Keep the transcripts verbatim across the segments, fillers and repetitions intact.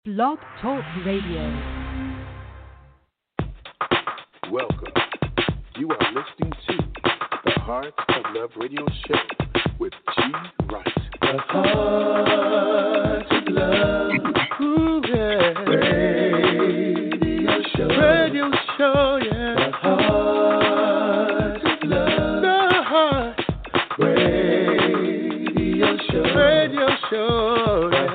Blog Talk Radio. Welcome. You are listening to the Heart of Love Radio Show with G. Wright. The Heart of Love. Ooh, yeah. Radio Show. Radio Show, yeah. The Heart of Love. The Heart. Radio Show. Radio Show. The Heart.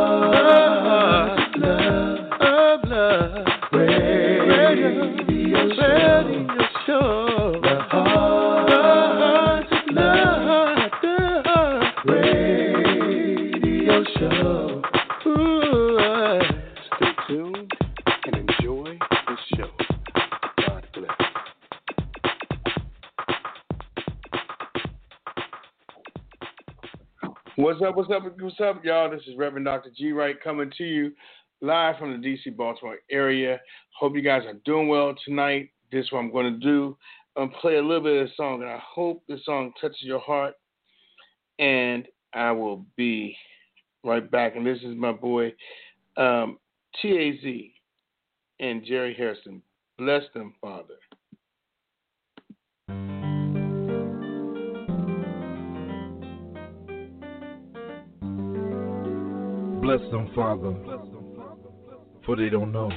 What's up, what's up, what's up, y'all? This is Reverend Doctor G. Wright coming to you live from the D C Baltimore area. Hope you guys are doing well tonight. This is what I'm going to do. I'm going to play a little bit of the song, and I hope this song touches your heart. And I will be right back. And this is my boy, um, T A Z and Jerry Harrison. Bless them, Father. Bless them, Father, for they don't know.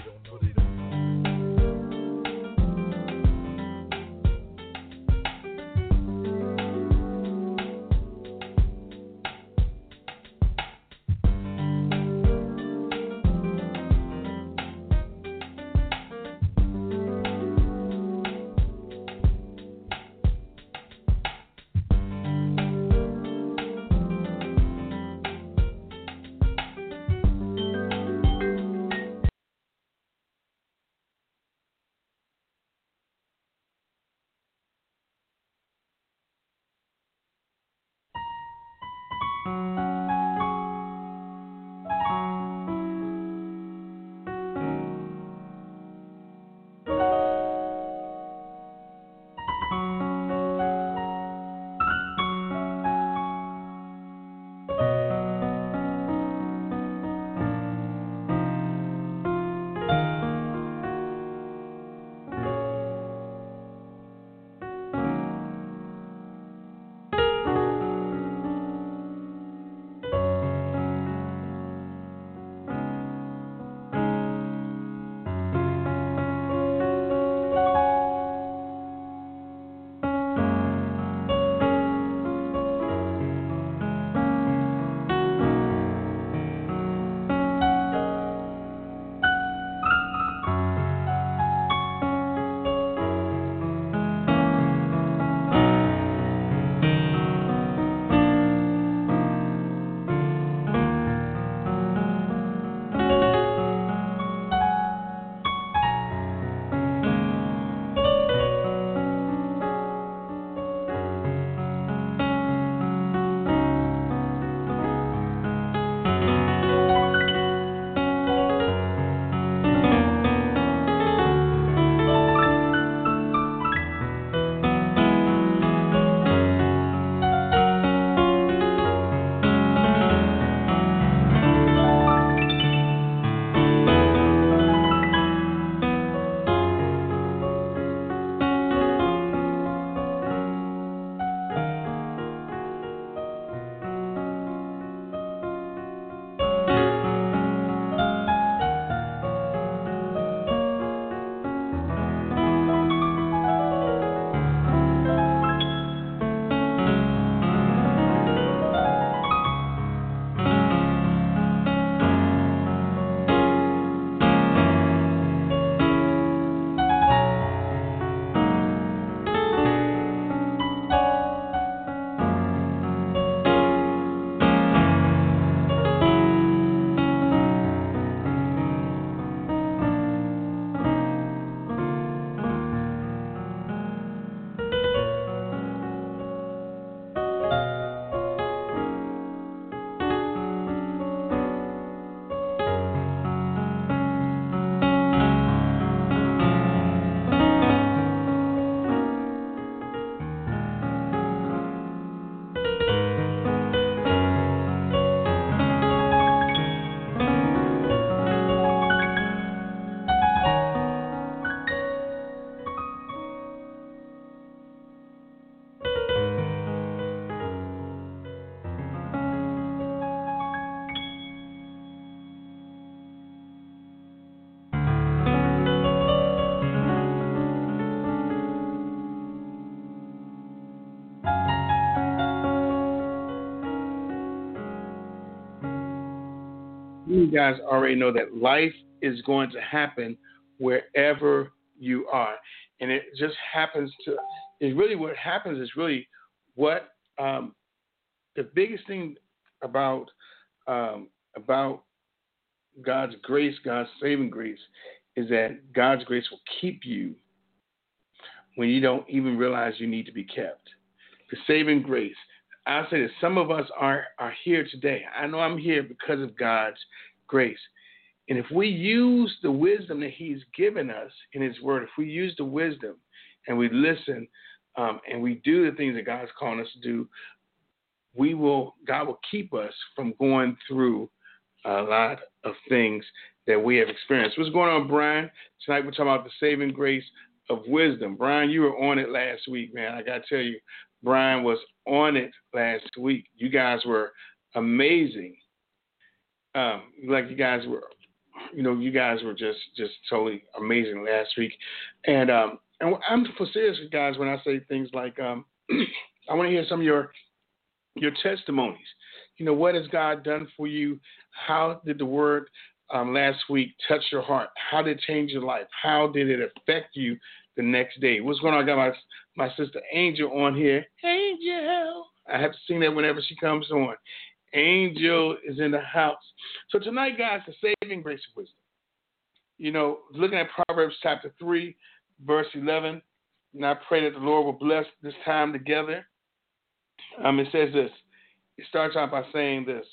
you guys already know that life is going to happen wherever you are. And it just happens to, is really what happens is really what um, the biggest thing about um, about God's grace, God's saving grace, is that God's grace will keep you when you don't even realize you need to be kept. The saving grace. I'll say that some of us are, are here today. I know I'm here because of God's grace. And if we use the wisdom that he's given us in his word, if we use the wisdom and we listen um, and we do the things that God's calling us to do, we will, God will keep us from going through a lot of things that we have experienced. What's going on, Brian? Tonight we're talking about the saving grace of wisdom. Brian, you were on it last week, man. I got to tell you, Brian was on it last week. You guys were amazing. Um, like you guys were, you know, you guys were just, just totally amazing last week. And um, and I'm for serious, guys, when I say things like, um, I want to hear some of your your testimonies. You know, what has God done for you? How did the word um, last week touch your heart? How did it change your life? How did it affect you the next day? What's going on? I got my my sister Angel on here. Angel. I have to sing that whenever she comes on. Angel is in the house. So tonight, guys, the saving grace of wisdom. You know, looking at Proverbs chapter three, verse eleven, and I pray that the Lord will bless this time together. Um, it says this. It starts out by saying this.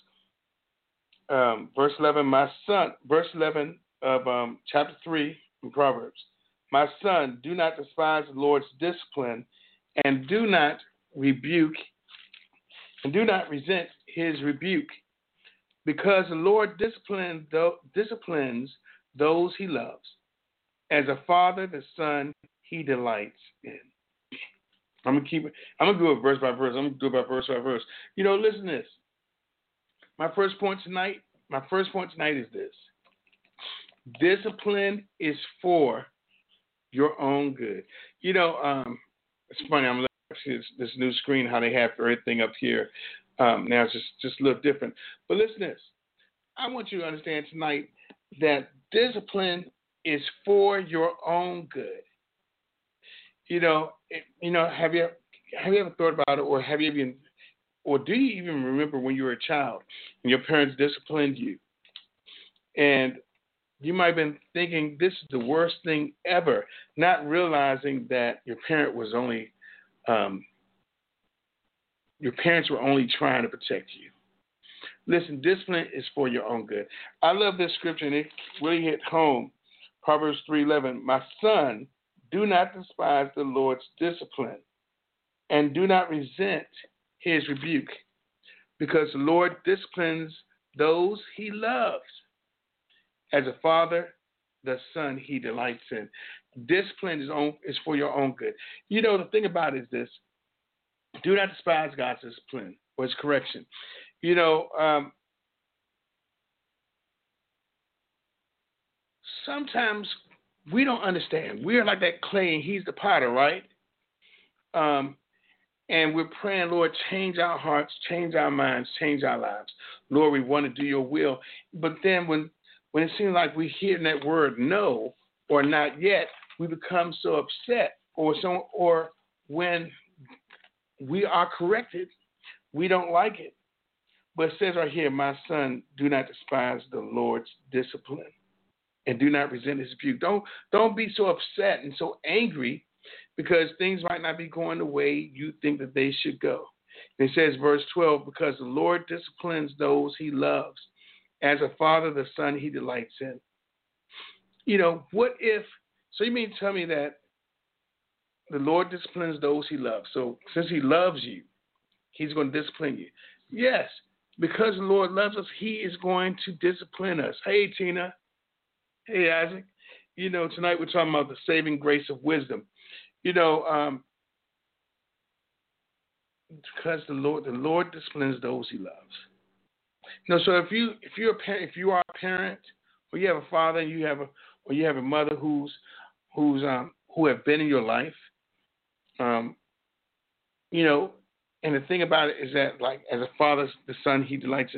Um, verse eleven, my son, verse eleven of um, chapter three in Proverbs. My son, do not despise the Lord's discipline, and do not rebuke, and do not resent his rebuke, because the Lord disciplines disciplines those he loves. As a father, the son he delights in. I'm gonna keep it. I'm gonna go verse by verse. I'm gonna do it by verse by verse. You know, listen to this. My first point tonight. My first point tonight is this: discipline is for your own good. You know, um, it's funny. I'm looking at this, this new screen, how they have everything up here. Um, now it's just just a little different. But listen to this. I want you to understand tonight that discipline is for your own good. You know, it, you know, have you have you ever thought about it, or have you even, or do you even remember when you were a child and your parents disciplined you, and you might have been thinking this is the worst thing ever, not realizing that your parent was only, um, your parents were only trying to protect you. Listen, discipline is for your own good. I love this scripture, and it really hit home. Proverbs three eleven, my son, do not despise the Lord's discipline, and do not resent his rebuke, because the Lord disciplines those he loves. As a father, the son he delights in. Discipline is, on, is for your own good. You know, the thing about it is this: do not despise God's discipline or his correction. You know, um, sometimes we don't understand. We're like that clay and he's the potter, right? Um, and we're praying, Lord, change our hearts, change our minds, change our lives. Lord, we want to do your will. But then when, when it seems like we hear that word no or not yet, we become so upset. Or so, or when we are corrected, we don't like it. But it says right here, my son, do not despise the Lord's discipline, and do not resent his rebuke. Don't, don't be so upset and so angry because things might not be going the way you think that they should go. And it says, verse twelve, because the Lord disciplines those he loves. As a father, the son he delights in. You know, what if, so you mean to tell me that the Lord disciplines those he loves. So since he loves you, he's going to discipline you. Yes, because the Lord loves us, he is going to discipline us. Hey, Tina. Hey, Isaac. You know, tonight we're talking about the saving grace of wisdom. You know, um, because the Lord, the Lord disciplines those he loves. You know, so if you if you're a parent, if you are a parent, or you have a father, and you have a or you have a mother who's who's um, who have been in your life, um, you know, and the thing about it is that, like, as a father, the son he delights in.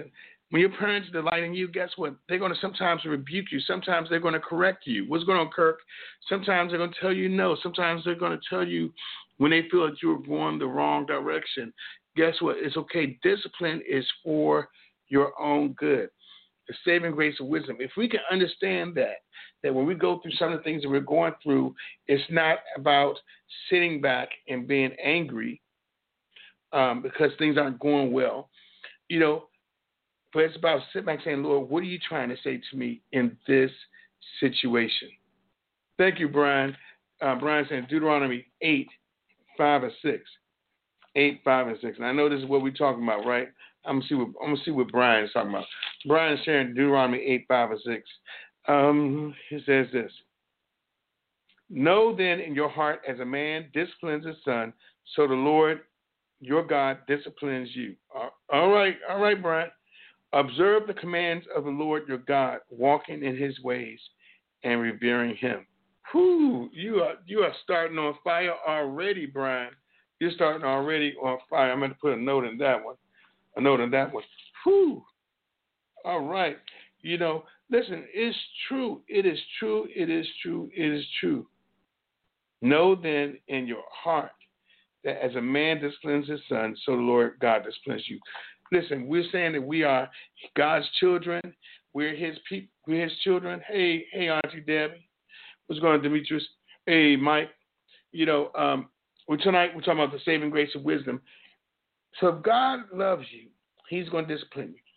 When your parents delight in you, guess what? They're going to sometimes rebuke you. Sometimes they're going to correct you. What's going to occur? Sometimes they're going to tell you no. Sometimes they're going to tell you when they feel that you're going the wrong direction. Guess what? It's okay. Discipline is for your own good. The saving grace of wisdom. If we can understand that, that when we go through some of the things that we're going through, it's not about sitting back and being angry um, because things aren't going well, you know, but it's about sitting back saying, Lord, what are you trying to say to me in this situation? Thank you, Brian. Uh, Brian saying Deuteronomy eight, five, and six. eight, five, and six. And I know this is what we're talking about, right? I'm gonna see what I'm gonna see what Brian is talking about. Brian is sharing Deuteronomy eight, five, and six. Um, he says this: know then in your heart, as a man disciplines his son, so the Lord your God disciplines you. All right, all right, Brian. Observe the commands of the Lord your God, walking in his ways and revering him. Whew, you are you are starting on fire already, Brian. You're starting already on fire. I'm going to put a note in that one. A note in that one. Whew. All right. You know, listen, it's true. It is true. It is true. It is true. Know then in your heart that as a man disciplines his son, so the Lord God disciplines you. Listen, we're saying that we are God's children. We're his people. We're his children. Hey, hey, Auntie Debbie. What's going on, Demetrius? Hey, Mike. You know, um, well, tonight we're talking about the saving grace of wisdom. So if God loves you, he's going to discipline you.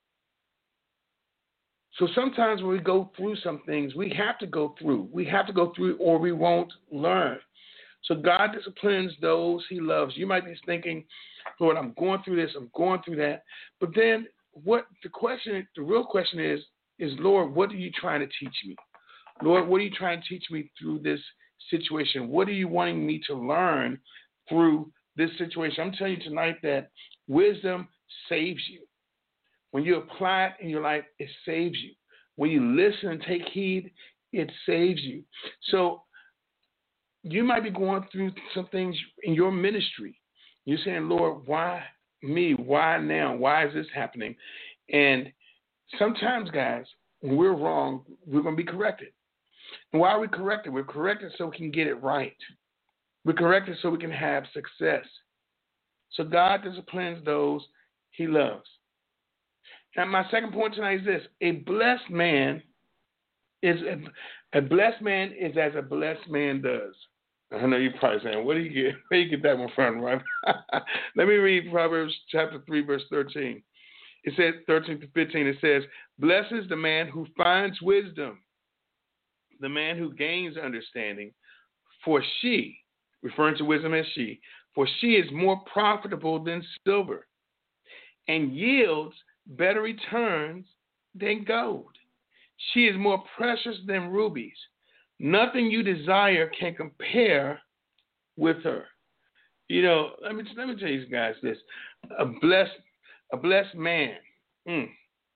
So sometimes when we go through some things, we have to go through. We have to go through or we won't learn. So God disciplines those he loves. You might be thinking, Lord, I'm going through this, I'm going through that. But then what the question, the real question is, is, Lord, what are you trying to teach me? Lord, what are you trying to teach me through this situation? What are you wanting me to learn through this situation? I'm telling you tonight that wisdom saves you. When you apply it in your life, it saves you. When you listen and take heed, it saves you. So you might be going through some things in your ministry. You're saying, Lord, why me? Why now? Why is this happening? And sometimes, guys, when we're wrong, we're going to be corrected. And why are we corrected? We're corrected so we can get it right. We're corrected so we can have success. So God disciplines those he loves. And my second point tonight is this: a blessed man is a, a blessed man is as a blessed man does. I know you're probably saying, "What do you get? Where do you get that one from?" Right? Let me read Proverbs chapter three, verse thirteen. It says thirteen to fifteen. It says, "Blessed is the man who finds wisdom, the man who gains understanding. For she," referring to wisdom as she, "for she is more profitable than silver, and yields better returns than gold. She is more precious than rubies. Nothing you desire can compare with her." You know, let me let me tell you guys this: a blessed, a blessed man. Mm.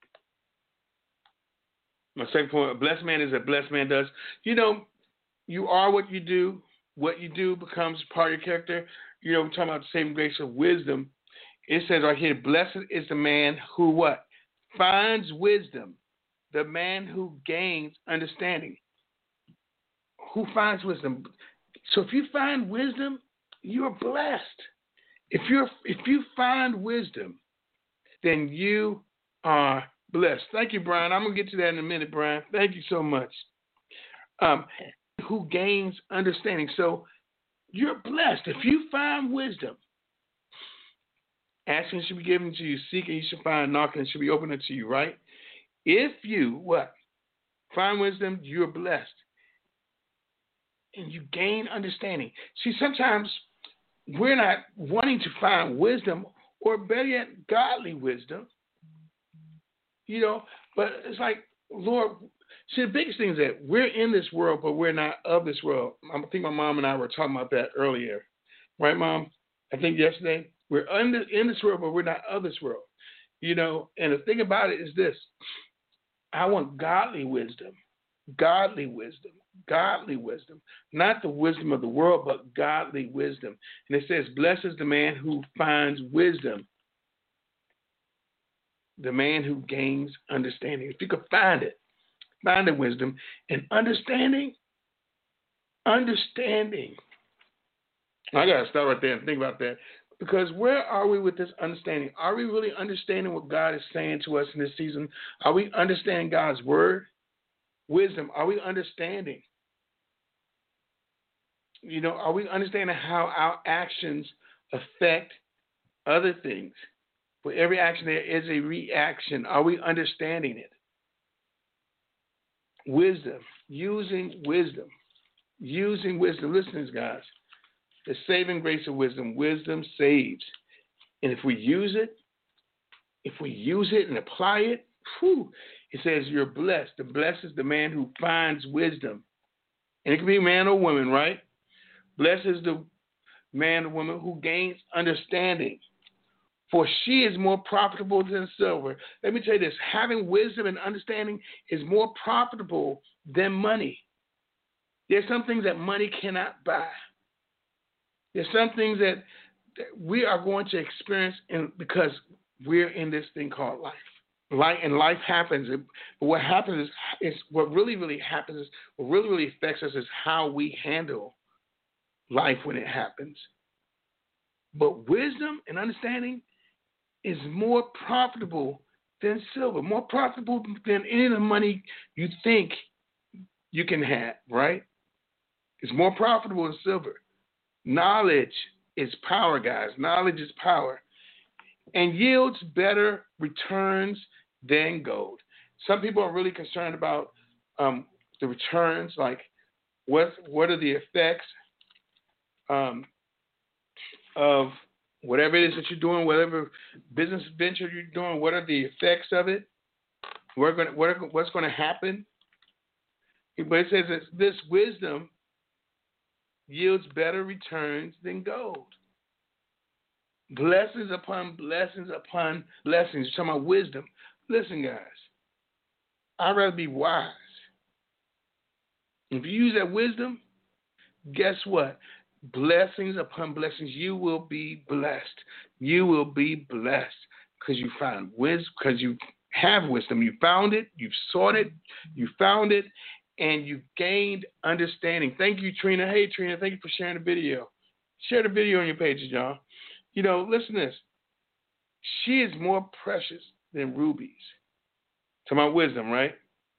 My second point: a blessed man is a blessed man does. You know, you are what you do. What you do becomes part of your character. You know, we're talking about the saving grace of wisdom. It says right here, blessed is the man who what? Finds wisdom, the man who gains understanding. Who finds wisdom? So if you find wisdom, you're blessed. If you're if you find wisdom, then you are blessed. Thank you, Brian. I'm gonna get to that in a minute, Brian. Thank you so much. Um, who gains understanding? So you're blessed if you find wisdom. Asking should be given to you. Seeking you should find. Knocking should be opened to you. Right? If you what find wisdom, you're blessed, and you gain understanding. See, sometimes we're not wanting to find wisdom, or better yet, godly wisdom. You know, but it's like, Lord. See, the biggest thing is that we're in this world, but we're not of this world. I think my mom and I were talking about that earlier, right, Mom? I think yesterday. We're under, in this world, but we're not of this world. You know, and the thing about it is this: I want godly wisdom, godly wisdom, godly wisdom, not the wisdom of the world, but godly wisdom. And it says, "Blessed is the man who finds wisdom, the man who gains understanding. If you could find it, find the wisdom and understanding, understanding. I got to stop right there and think about that. Because where are we with this understanding? Are we really understanding what God is saying to us in this season? Are we understanding God's word? Wisdom, are we understanding? You know, are we understanding how our actions affect other things? For every action, there is a reaction. Are we understanding it? Wisdom, using wisdom, using wisdom. Listen, guys, the saving grace of wisdom. Wisdom saves. And if we use it, if we use it and apply it, whew, it says you're blessed. The blessed is the man who finds wisdom. And it can be a man or woman, right? Blessed is the man or woman who gains understanding. For she is more profitable than silver. Let me tell you this. Having wisdom and understanding is more profitable than money. There's some things that money cannot buy. There's some things that, that we are going to experience in, because we're in this thing called life. Life and life happens. But what happens is, is what really, really happens is, what really, really affects us is how we handle life when it happens. But wisdom and understanding is more profitable than silver, more profitable than any of the money you think you can have, right? It's more profitable than silver. Knowledge is power, guys. Knowledge is power. And yields better returns than gold. Some people are really concerned about um, the returns, like what what are the effects um, of whatever it is that you're doing, whatever business venture you're doing, what are the effects of it? We're gonna, what are, what's going to happen? But it says that this wisdom yields better returns than gold. Blessings upon blessings upon blessings. You're talking about wisdom. Listen, guys, I'd rather be wise. If you use that wisdom, guess what? Blessings upon blessings. You will be blessed. You will be blessed because you found wisdom, because you have wisdom. You found it. You've sought it. You found it. And you gained understanding. Thank you, Trina. Hey, Trina, thank you for sharing the video. Share the video on your pages, y'all. You know, listen to this. She is more precious than rubies. Talking about wisdom, right?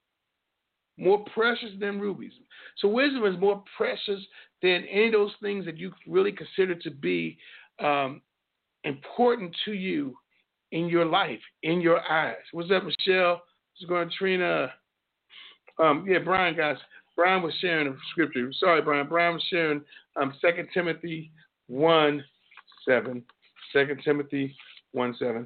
More precious than rubies. So wisdom is more precious than any of those things that you really consider to be um, important to you in your life, in your eyes. What's up, Michelle? What's going on, Trina? Um, yeah, Brian, guys. Brian was sharing a scripture. Sorry, Brian. Brian was sharing um, Second Timothy one seven. Second Timothy one seven.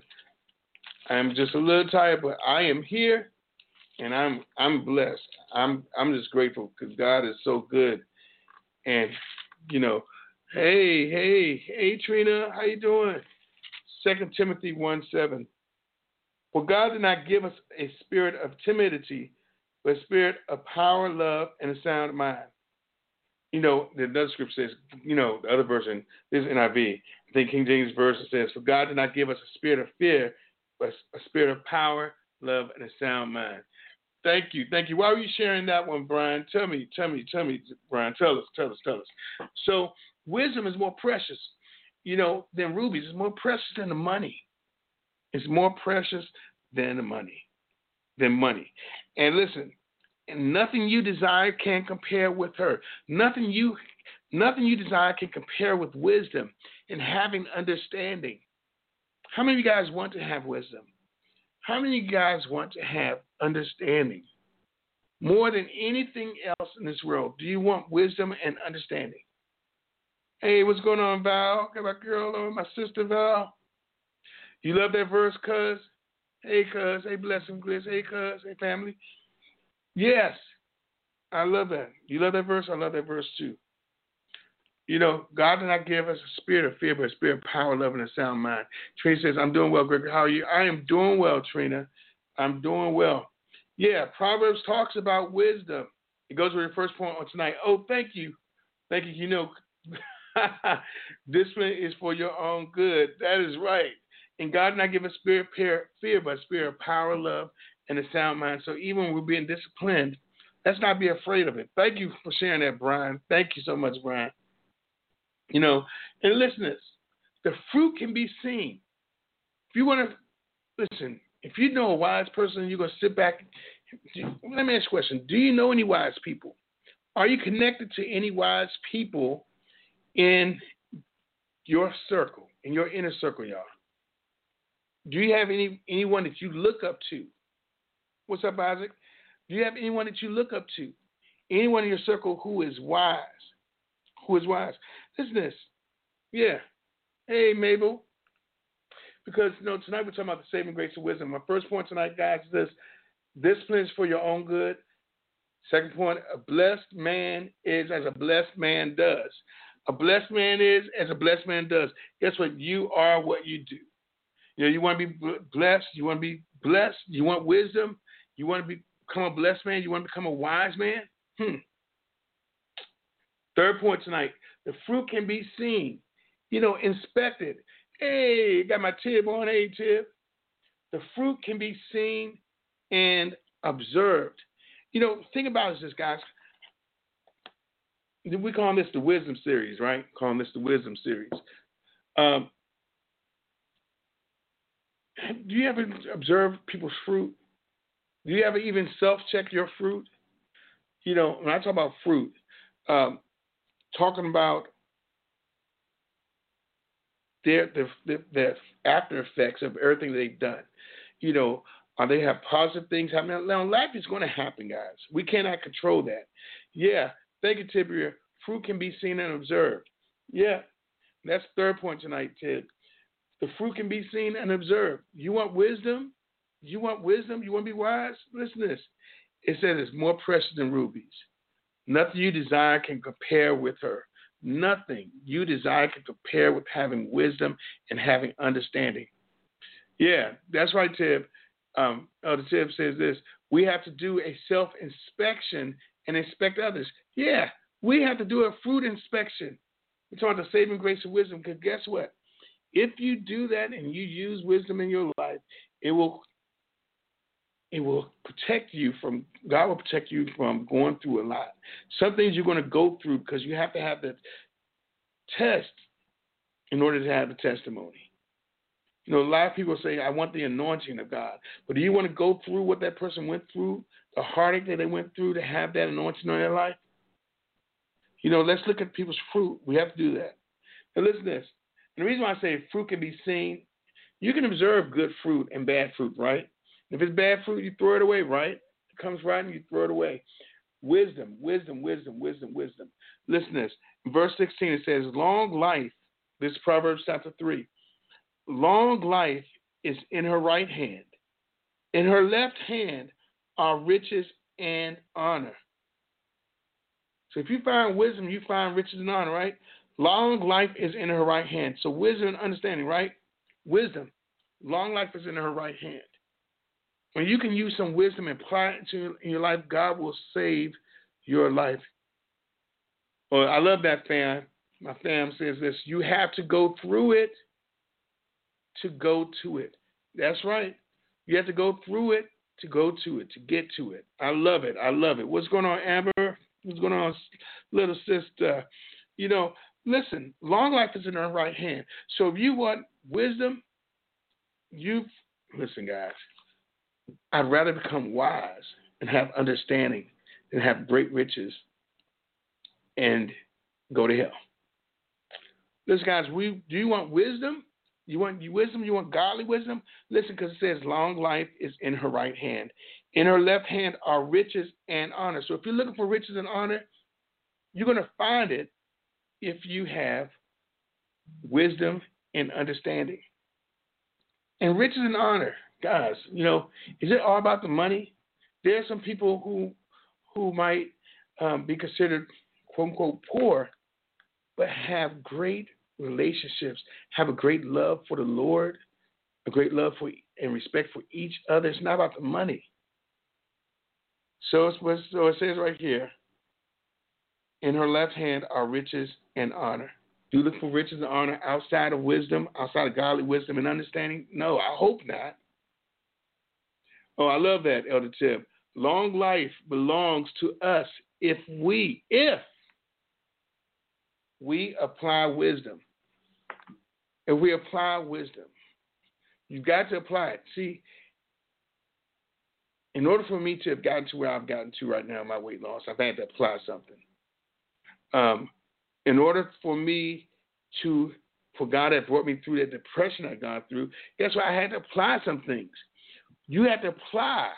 I'm just a little tired, but I am here, and I'm I'm blessed. I'm I'm just grateful because God is so good. And, you know, hey, hey, hey, Trina, how you doing? Second Timothy one seven. For God did not give us a spirit of timidity, but a spirit of power, love, and a sound mind. You know, the other scripture says, you know, the other version, this is N I V. I think King James Version says, for God did not give us a spirit of fear, but a spirit of power, love, and a sound mind. Thank you. Thank you. Why were you sharing that one, Brian? Tell me, tell me, tell me, Brian. Tell us, tell us, tell us. So wisdom is more precious, you know, than rubies. It's more precious than the money. It's more precious than the money, than money. And listen, and nothing you desire can compare with her. Nothing you, nothing you desire can compare with wisdom and having understanding. How many of you guys want to have wisdom? How many of you guys want to have understanding? More than anything else in this world, do you want wisdom and understanding? Hey, what's going on, Val? Got my girl, my sister, Val. You love that verse, cuz? Hey, cuz. Hey, blessing, Chris. Hey, cuz. Hey, family. Yes, I love that. You love that verse? I love that verse, too. You know, God did not give us a spirit of fear, but a spirit of power, love, and a sound mind. Trina says, I'm doing well, Gregory. How are you? I am doing well, Trina. I'm doing well. Yeah, Proverbs talks about wisdom. It goes with your first point on tonight. Oh, thank you. Thank you. You know, discipline is for your own good. That is right. And God did not give us spirit of fear, but a spirit of power, love, and a sound mind. So even when we're being disciplined, let's not be afraid of it. Thank you for sharing that, Brian. Thank you so much, Brian. You know, and listen to this. The fruit can be seen. If you want to, listen, if you know a wise person, you're going to sit back. Let me ask you a question. Do you know any wise people? Are you connected to any wise people in your circle, in your inner circle, y'all? Do you have any anyone that you look up to? What's up, Isaac? Do you have anyone that you look up to? Anyone in your circle who is wise? Who is wise? Listen to this. Yeah. Hey, Mabel. Because, you know, tonight we're talking about the saving grace of wisdom. My first point tonight, guys, is this. Discipline is for your own good. Second point, a blessed man is as a blessed man does. A blessed man is as a blessed man does. Guess what? You are what you do. You know, you want to be blessed. You want to be blessed. You want wisdom. You want to become a blessed man. You want to become a wise man. Hmm. Third point tonight, the fruit can be seen. You know, inspected. Hey, got my tib on. Hey, tib. The fruit can be seen and observed. You know, think about this, guys. We call this the wisdom series, right? Calling this the wisdom series. Um, do you ever observe people's fruit? Do you ever even self-check your fruit? You know, when I talk about fruit, um, talking about their, their, their, their after effects of everything they've done. You know, are they have positive things happening? Now, life is going to happen, guys. We cannot control that. Yeah, thank you, Tibia. Fruit can be seen and observed. Yeah, that's the third point tonight, Ted. The fruit can be seen and observed. You want wisdom? You want wisdom? You want to be wise? Listen to this. It says it's more precious than rubies. Nothing you desire can compare with her. Nothing you desire can compare with having wisdom and having understanding. Yeah, that's right, Tib. Um, Elder Tib says this. We have to do a self-inspection and inspect others. Yeah, we have to do a fruit inspection. We're talking about the saving grace of wisdom, because guess what? If you do that and you use wisdom in your life, it will it will protect you from, God will protect you from going through a lot. Some things you're going to go through because you have to have the test in order to have the testimony. You know, a lot of people say, I want the anointing of God. But do you want to go through what that person went through, the heartache that they went through to have that anointing on their life? You know, let's look at people's fruit. We have to do that. Now, listen to this. And the reason why I say fruit can be seen, you can observe good fruit and bad fruit, right? If it's bad fruit, you throw it away, right? It comes right and you throw it away. Wisdom, wisdom, wisdom, wisdom, wisdom. Listen to this. In verse sixteen, it says, long life, this is Proverbs chapter three. Long life is in her right hand. In her left hand are riches and honor. So if you find wisdom, you find riches and honor, right? Long life is in her right hand. So wisdom and understanding, right? Wisdom. Long life is in her right hand. When you can use some wisdom and apply it into in your life, God will save your life. Well, I love that, fam. My fam says this. You have to go through it to go to it. That's right. You have to go through it to go to it, to get to it. I love it. I love it. What's going on, Amber? What's going on, little sister? You know, listen, long life is in her right hand. So if you want wisdom, you, listen, guys, I'd rather become wise and have understanding than have great riches and go to hell. Listen, guys, we do you want wisdom? You want wisdom? You want godly wisdom? Listen, because it says long life is in her right hand. In her left hand are riches and honor. So if you're looking for riches and honor, you're going to find it if you have wisdom and understanding. And riches and honor, guys, you know, is it all about the money? There are some people who who might um, be considered, quote unquote, poor, but have great relationships, have a great love for the Lord, a great love for and respect for each other. It's not about the money. So, it's, so it says right here, in her left hand are riches and honor. Do you look for riches and honor outside of wisdom, outside of godly wisdom and understanding? No, I hope not. Oh, I love that, Elder Tib. Long life belongs to us if we, if we apply wisdom. If we apply wisdom, you've got to apply it. See, in order for me to have gotten to where I've gotten to right now in my weight loss, I've had to apply something. Um, in order for me to, for God that brought me through that depression I've gone through, guess what? I had to apply some things. You have to apply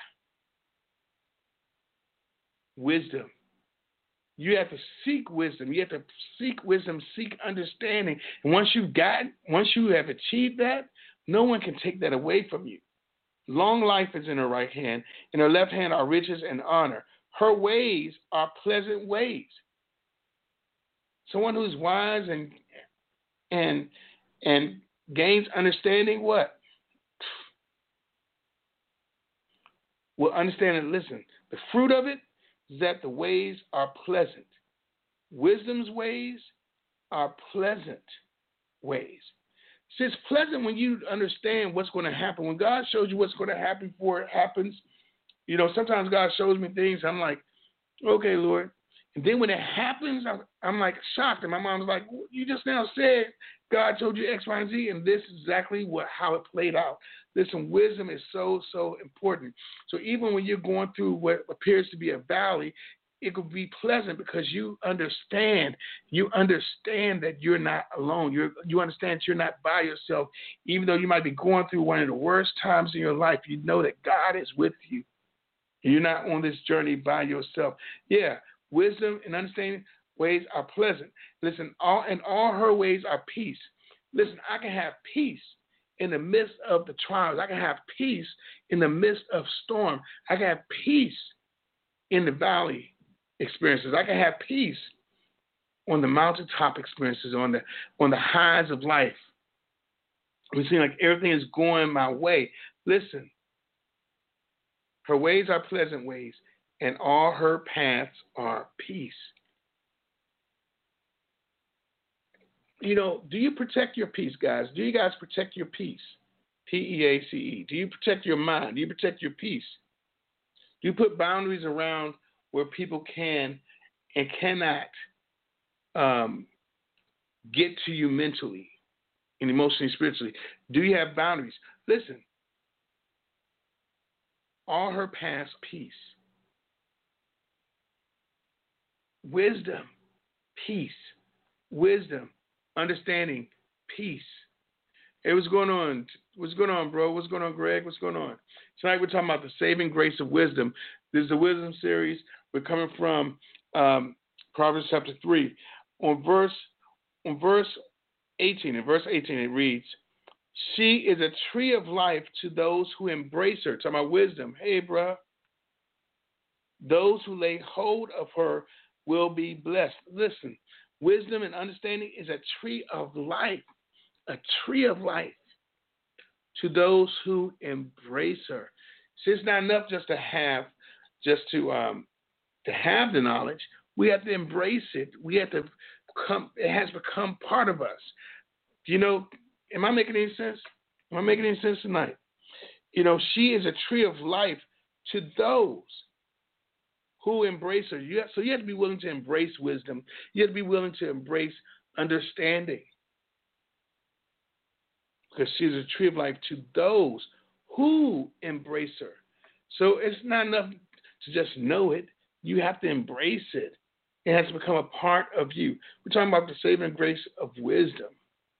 wisdom. You have to seek wisdom. You have to seek wisdom, seek understanding. And once you've got, once you have achieved that, no one can take that away from you. Long life is in her right hand. In her left hand are riches and honor. Her ways are pleasant ways. Someone who's wise and and and gains understanding, what? Will understand and listen. The fruit of it is that the ways are pleasant. Wisdom's ways are pleasant ways. See, it's pleasant when you understand what's going to happen. When God shows you what's going to happen before it happens, you know, sometimes God shows me things, I'm like, okay, Lord. And then when it happens, I'm, I'm like shocked. And my mom's like, you just now said God told you X, Y, and Z, and this is exactly what how it played out. Listen, wisdom is so, so important. So even when you're going through what appears to be a valley, it could be pleasant because you understand. You understand that you're not alone. You you understand that you're not by yourself. Even though you might be going through one of the worst times in your life, you know that God is with you. You're not on this journey by yourself. Yeah, wisdom and understanding ways are pleasant. Listen, all and all her ways are peace. Listen, I can have peace in the midst of the trials. I can have peace in the midst of storm. I can have peace in the valley experiences. I can have peace on the mountaintop experiences, on the on the highs of life. We seem like everything is going my way. Listen, her ways are pleasant ways, and all her paths are peace. You know, do you protect your peace, guys? Do you guys protect your peace? P E A C E. Do you protect your mind? Do you protect your peace? Do you put boundaries around where people can and cannot um, get to you mentally and emotionally, spiritually? Do you have boundaries? Listen, all her paths, peace. Wisdom, peace. Wisdom, understanding, peace. Hey, what's going on? What's going on, bro? What's going on, Greg? What's going on? Tonight we're talking about the saving grace of wisdom. This is the wisdom series. We're coming from um, Proverbs chapter three. On verse, on verse eighteen, in verse eighteen, it reads, she is a tree of life to those who embrace her. Talking about wisdom. Hey, bro. Those who lay hold of her will be blessed. Listen, wisdom and understanding is a tree of life. A tree of life to those who embrace her. See, it's not enough just to have, just to um, to have the knowledge. We have to embrace it. We have to come. It has become part of us. You know, am I making any sense? Am I making any sense tonight? You know, she is a tree of life to those who embrace her. You have, so you have to be willing to embrace wisdom. You have to be willing to embrace understanding. Because she's a tree of life to those who embrace her. So it's not enough to just know it. You have to embrace it. It has to become a part of you. We're talking about the saving grace of wisdom.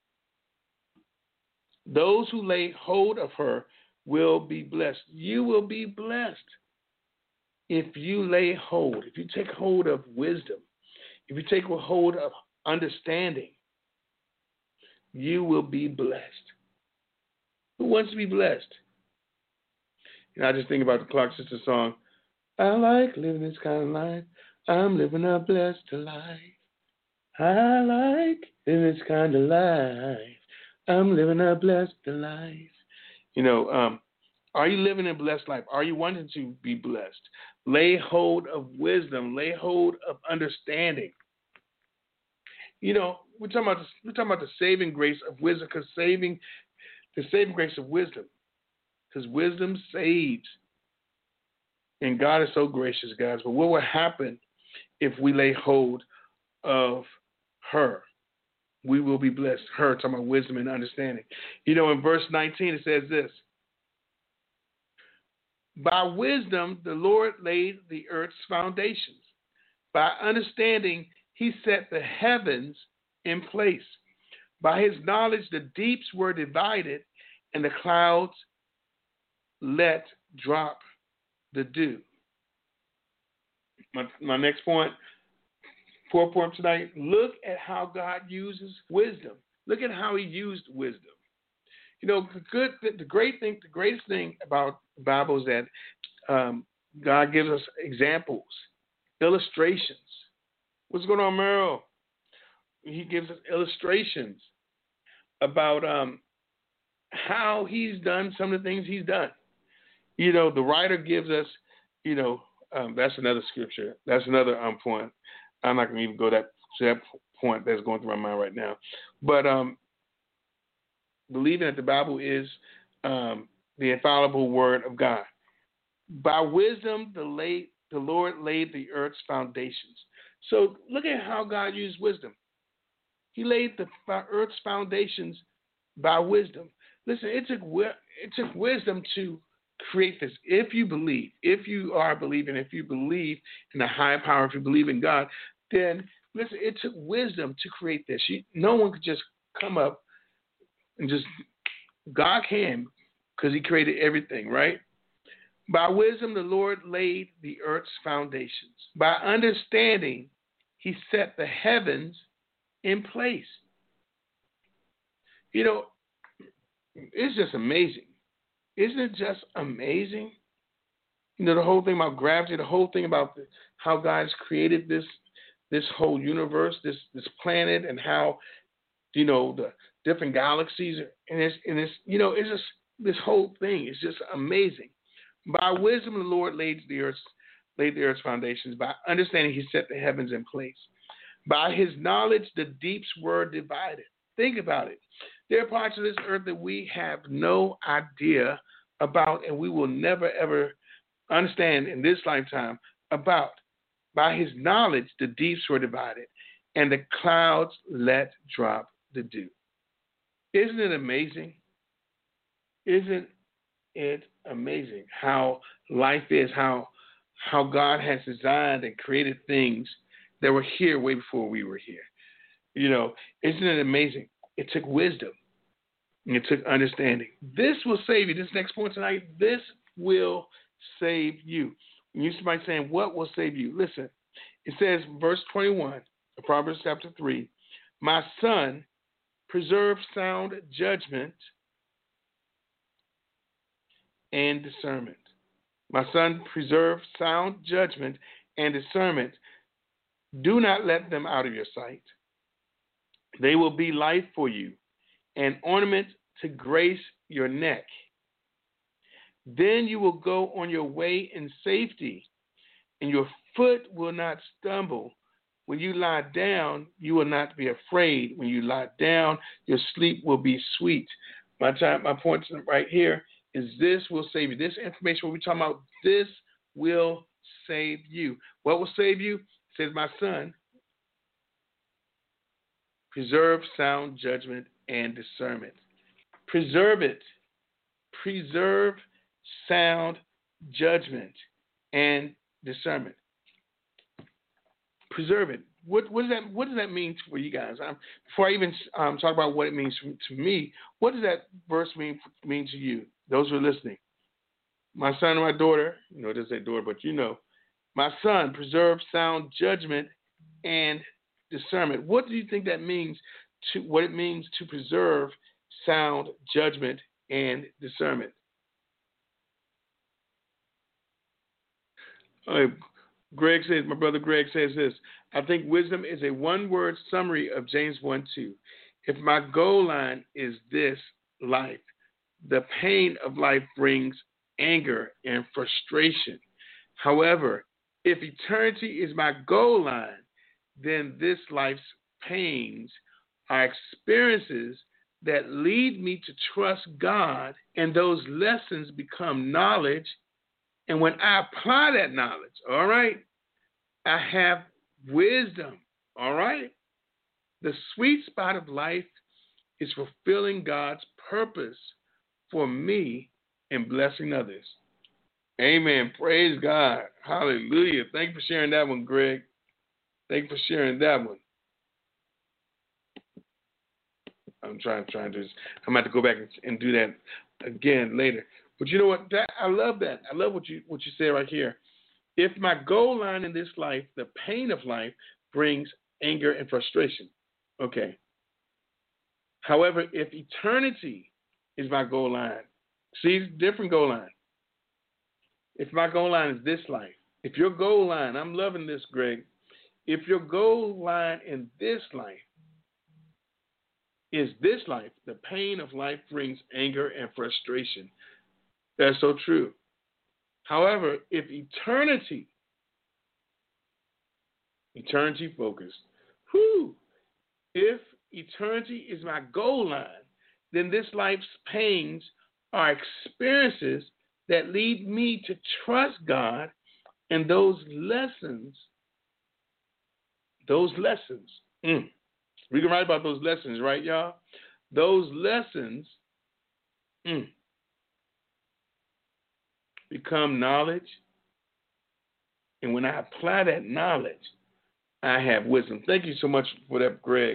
Those who lay hold of her will be blessed. You will be blessed if you lay hold, if you take hold of wisdom, if you take hold of understanding, you will be blessed. Who wants to be blessed? You know, I just think about the Clark Sister song. I like living this kind of life. I'm living a blessed life. I like living this kind of life. I'm living a blessed life. You know, um, are you living a blessed life? Are you wanting to be blessed? Lay hold of wisdom. Lay hold of understanding. You know, we're talking about the, we're talking about the saving grace of wisdom, because saving the saving grace of wisdom, because wisdom saves, and God is so gracious, guys. But what will happen if we lay hold of her? We will be blessed. Her, talking about wisdom and understanding. You know, in verse nineteen it says this: by wisdom the Lord laid the earth's foundations. By understanding he set the heavens in place. By his knowledge the deeps were divided, and the clouds let drop the dew. My, my next point, fourth point tonight, look at how God uses wisdom. Look at how he used wisdom. You know, the good, the great thing, the greatest thing about the Bible is that um, God gives us examples, illustrations. What's going on, Merrill? He gives us illustrations about um, how he's done some of the things he's done. You know, the writer gives us, you know, um, that's another scripture. That's another um, point. I'm not going to even go that, to that point that's going through my mind right now. But um, believing that the Bible is um, the infallible word of God. By wisdom, the, late, the Lord laid the earth's foundations. So look at how God used wisdom. He laid the earth's foundations by wisdom. Listen, it took it took wisdom to create this. If you believe, if you are believing, if you believe in a higher power, if you believe in God, then listen, it took wisdom to create this. You, no one could just come up and just, God can, because he created everything, right? By wisdom, the Lord laid the earth's foundations. By understanding, he set the heavens in place. You know, it's just amazing. Isn't it just amazing? You know, the whole thing about gravity, the whole thing about the, how God has created this this whole universe, this this planet, and how, you know, the different galaxies, and it's, and it's you know, it's just, this whole thing is just amazing. By wisdom, the Lord laid the earth's, laid the earth's foundations. By understanding, he set the heavens in place. By his knowledge, the deeps were divided. Think about it. There are parts of this earth that we have no idea about, and we will never, ever understand in this lifetime about. By his knowledge, the deeps were divided, and the clouds let drop the dew. Isn't it amazing? Isn't it amazing how life is, how how God has designed and created things that were here way before we were here? You know, isn't it amazing? It took wisdom. And it took understanding. This will save you. This next point tonight, this will save you. And you might be saying, what will save you? Listen, it says, verse twenty-one of Proverbs chapter three, my son, preserve sound judgment and discernment. My son, preserve sound judgment and discernment. Do not let them out of your sight. They will be life for you, an ornament to grace your neck. Then you will go on your way in safety, and your foot will not stumble. When you lie down, you will not be afraid. When you lie down, your sleep will be sweet. My time, my point right here is this will save you. This information we're talking about, this will save you. What will save you? It says, my son, preserve sound judgment and discernment. Preserve it. Preserve sound judgment and discernment. Preserve it. What, what does that What does that mean for you guys? Um, before I even um, talk about what it means to, to me, what does that verse mean mean to you? Those who are listening. My son and my daughter, you know, it doesn't say daughter, but you know, my son, preserve sound judgment and discernment. What do you think that means? To what it means to preserve sound judgment and discernment? Uh, Greg says, my brother Greg says this, I think wisdom is a one-word summary of James one two. If my goal line is this life, the pain of life brings anger and frustration. However, if eternity is my goal line, then this life's pains are experiences that lead me to trust God, and those lessons become knowledge. And when I apply that knowledge, all right, I have wisdom, all right? The sweet spot of life is fulfilling God's purpose for me and blessing others. Amen. Praise God. Hallelujah. Thank you for sharing that one, Greg. Thank you for sharing that one. I'm trying, trying to. I'm going to have to go back and, and do that again later. But you know what? That, I love that. I love what you what you said right here. If my goal line in this life, the pain of life, brings anger and frustration. Okay. However, if eternity is my goal line, see, different goal line. If my goal line is this life, if your goal line, I'm loving this, Greg. If your goal line in this life is this life, the pain of life brings anger and frustration. That's so true. However, if eternity, eternity focused, whew, if eternity is my goal line, then this life's pains are experiences that lead me to trust God, and those lessons, those lessons, mm, we can write about those lessons, right, y'all? Those lessons mm, become knowledge. And when I apply that knowledge, I have wisdom. Thank you so much for that, Greg.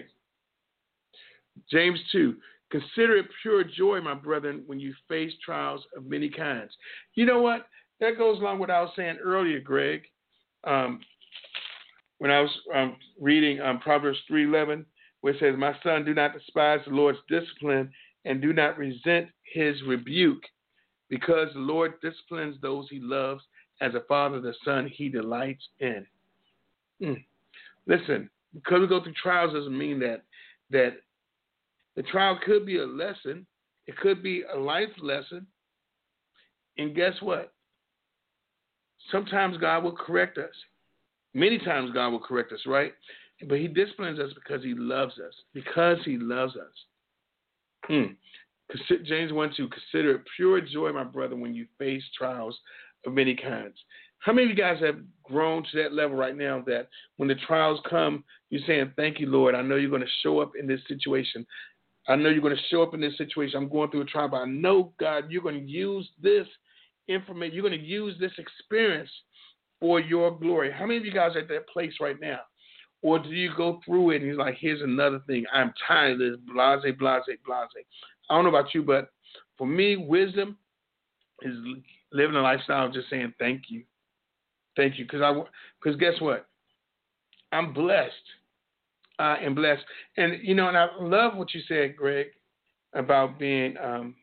James two, consider it pure joy, my brethren, when you face trials of many kinds. You know what? That goes along with what I was saying earlier, Greg. Um, when I was um, reading um, Proverbs three eleven, where it says, my son, do not despise the Lord's discipline and do not resent his rebuke, because the Lord disciplines those he loves, as a father the son he delights in. Mm. Listen, because we go through trials doesn't mean that that the trial could be a lesson. It could be a life lesson. And guess what? Sometimes God will correct us. Many times God will correct us, right? But he disciplines us because he loves us. Because he loves us. Hmm. James one two, consider it pure joy, my brother, when you face trials of many kinds. How many of you guys have grown to that level right now that when the trials come, you're saying, thank you, Lord. I know you're going to show up in this situation. I know you're going to show up in this situation. I'm going through a trial, but I know, God, you're going to use this information. You're going to use this experience for your glory. How many of you guys are at that place right now? Or do you go through it and you're like, here's another thing. I'm tired of this, blase, blase, blase. I don't know about you, but for me, wisdom is living a lifestyle of just saying thank you. Thank you. Because I, because guess what? I'm blessed. I am blessed. And, you know, and I love what you said, Greg, about being, um,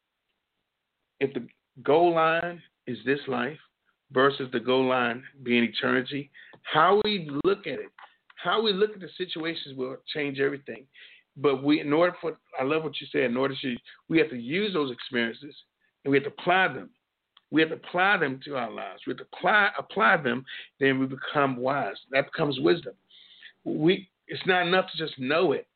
if the goal line is this life versus the goal line being eternity, how we look at it, how we look at the situations will change everything. But we, in order for, I love what you said, in order to, we have to use those experiences and we have to apply them. We have to apply them to our lives. We have to apply, apply them, then we become wise. That becomes wisdom. We, it's not enough to just know it.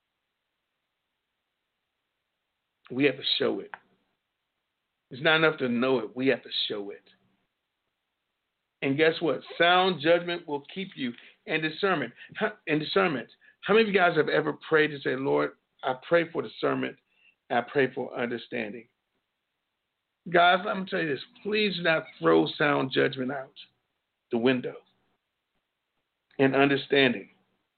We have to show it. It's not enough to know it. We have to show it. And guess what? Sound judgment will keep you, and discernment. And discernment. How many of you guys have ever prayed and said, Lord, I pray for discernment, I pray for understanding? Guys, I'm going to tell you this. Please do not throw sound judgment out the window and understanding.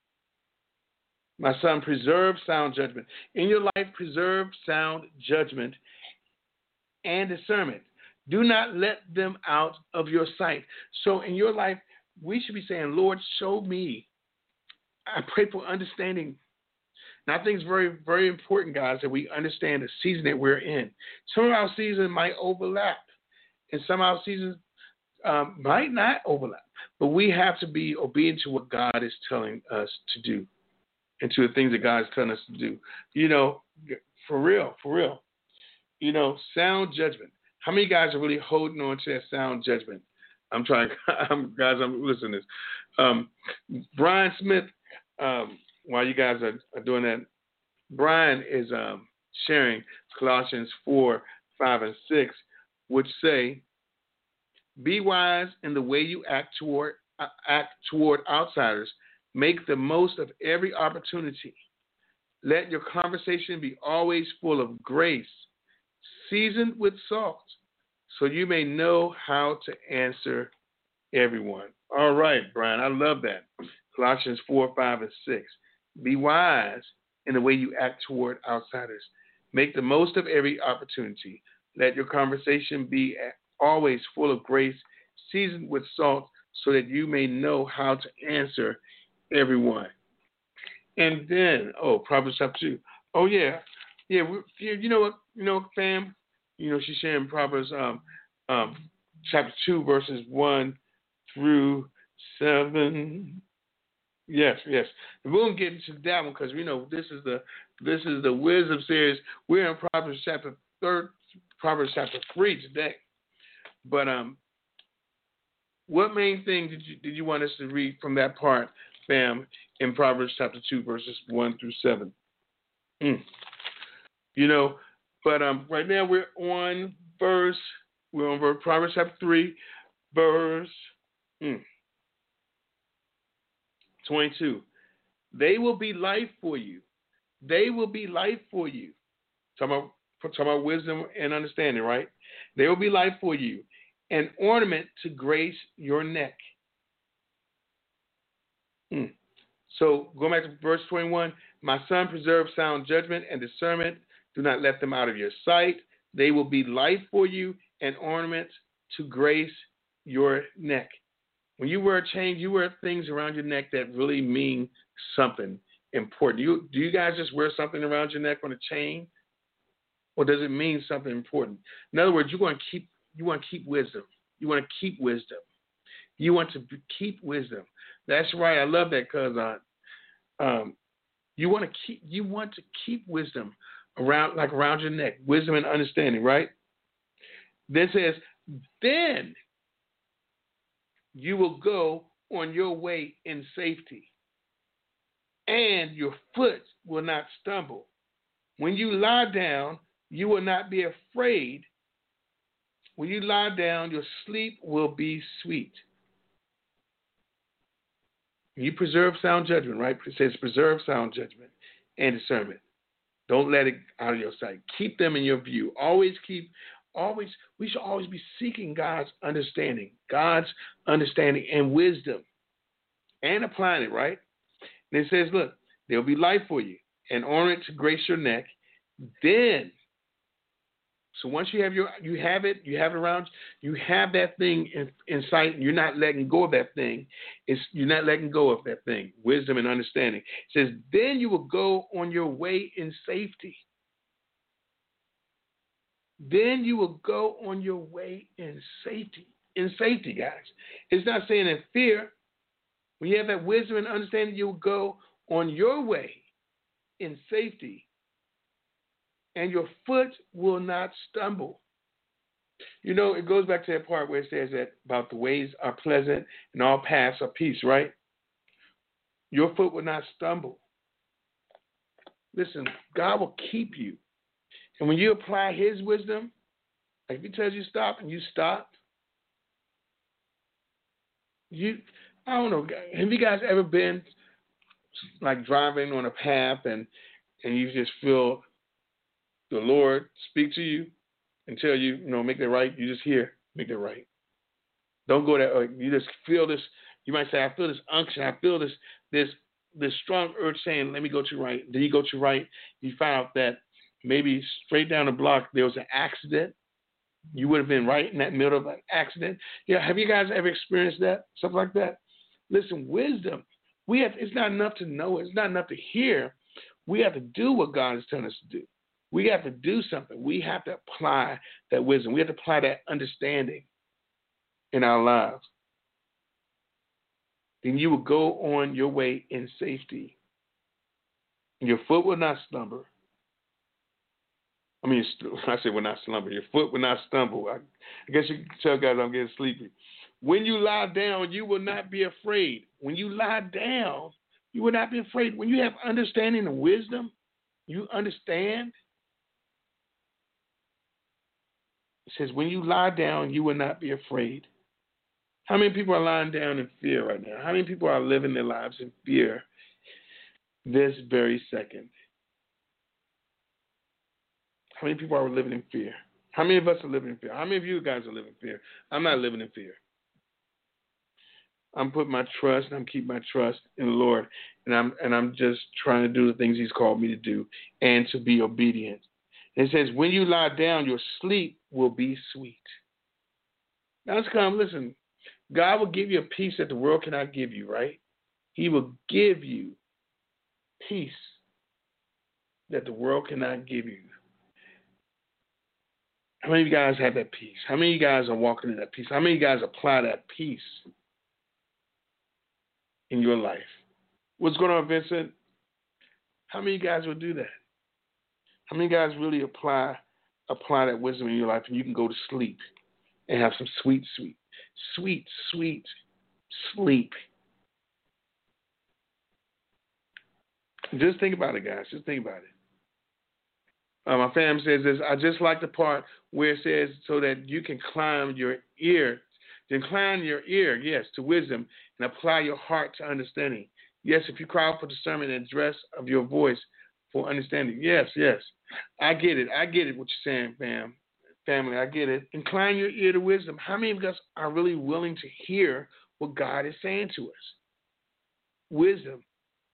My son, preserve sound judgment. In your life, preserve sound judgment and discernment. Do not let them out of your sight. So in your life, we should be saying, Lord, show me. I pray for understanding. And I think it's very, very important, guys, that we understand the season that we're in. Some of our seasons might overlap, and some of our seasons um, might not overlap. But we have to be obedient to what God is telling us to do and to the things that God is telling us to do. You know, for real, for real. You know, sound judgment. How many guys are really holding on to that sound judgment? I'm trying, I'm, guys, I'm listening to this. Um, Brian Smith, um, while you guys are, are doing that, Brian is um, sharing Colossians four, five, and six, which say, "Be wise in the way you act toward uh, act toward outsiders. Make the most of every opportunity. Let your conversation be always full of grace, seasoned with salt, so you may know how to answer everyone." All right, Brian, I love that. Colossians four, five, and six. Be wise in the way you act toward outsiders. Make the most of every opportunity. Let your conversation be always full of grace, seasoned with salt, so that you may know how to answer everyone. And then, oh, Proverbs chapter two. Oh yeah, yeah. We, you know what? You know, fam. You know, she's sharing Proverbs um, um, chapter two, verses one through seven. Yes, yes. We won't get into that one because we know this is the this is the wisdom series. We're in Proverbs chapter third, Proverbs chapter three today. But um, what main thing did you did you want us to read from that part, fam, in Proverbs chapter two, verses one through seven? Mm. You know, but um, right now we're on verse. We're on verse, Proverbs chapter three, verse mm, twenty-two. They will be life for you. They will be life for you. Talking about, talking about wisdom and understanding, right? They will be life for you, an ornament to grace your neck. Mm. So going back to verse twenty-one, my son, preserve sound judgment and discernment. Do not let them out of your sight. They will be life for you, an ornament to grace your neck. When you wear a chain, you wear things around your neck that really mean something important. Do you, do you guys just wear something around your neck on a chain? Or does it mean something important? In other words, you want to keep you want to keep wisdom. You want to keep wisdom. You want to keep wisdom. That's right. I love that because uh, um, you want to keep you want to keep wisdom around like around your neck, wisdom and understanding, right? Then says, then you will go on your way in safety, and your foot will not stumble. When you lie down, you will not be afraid. When you lie down, your sleep will be sweet. You preserve sound judgment, right? It says preserve sound judgment and discernment. Don't let it out of your sight. Keep them in your view. Always keep, always, we should always be seeking God's understanding, God's understanding and wisdom, and applying it, right? And it says, look, there'll be life for you, an ornament to grace your neck. Then, so once you have your, you have it, you have it around, you have that thing in, in sight, and you're not letting go of that thing. It's you're not letting go of that thing. Wisdom and understanding. It says, then you will go on your way in safety. Then you will go on your way in safety. In safety, guys. It's not saying in fear. When you have that wisdom and understanding, you will go on your way in safety, and your foot will not stumble. You know, it goes back to that part where it says that about the ways are pleasant and all paths are peace, right? Your foot will not stumble. Listen, God will keep you. And when you apply his wisdom, like if he tells you stop and you stop, you, I don't know, have you guys ever been like driving on a path and, and you just feel the Lord speak to you and tell you, you know, make that right. You just hear, make that right. Don't go there. You just feel this. You might say, I feel this unction. I feel this, this, this strong urge saying, let me go to right. Then you go to right. You find out that maybe straight down the block there was an accident. You would have been right in that middle of an accident. Yeah. Have you guys ever experienced that? Something like that? Listen, wisdom. We have. It's not enough to know. It's not enough to hear. We have to do what God is telling us to do. We have to do something. We have to apply that wisdom. We have to apply that understanding in our lives. Then you will go on your way in safety. Your foot will not slumber. I mean, I say will not slumber. Your foot will not stumble. I, I guess you can tell guys I'm getting sleepy. When you lie down, you will not be afraid. When you lie down, you will not be afraid. When you have understanding and wisdom, You understand? It says, when you lie down, you will not be afraid. How many people are lying down in fear right now? How many people are living their lives in fear this very second? How many people are living in fear? How many of us are living in fear? How many of you guys are living in fear? I'm not living in fear. I'm putting my trust, and I'm keeping my trust in the Lord, and I'm and I'm just trying to do the things He's called me to do and to be obedient. And it says, when you lie down, your sleep will be sweet. Now let's come, listen. God will give you a peace that the world cannot give you, right? He will give you peace that the world cannot give you. How many of you guys have that peace? How many of you guys are walking in that peace? How many of you guys apply that peace in your life? What's going on, Vincent? How many of you guys will do that? How many of you guys really apply apply that wisdom in your life and you can go to sleep and have some sweet, sweet, sweet, sweet sleep? Just think about it, guys. Just think about it. Uh, my fam says this. I just like the part where it says so that you can climb your ear, to incline your ear, yes, to wisdom and apply your heart to understanding. Yes, if you cry out for discernment and address of your voice for understanding. Yes, yes. I get it. I get it what you're saying, fam. Family, I get it. Incline your ear to wisdom. How many of us are really willing to hear what God is saying to us? Wisdom.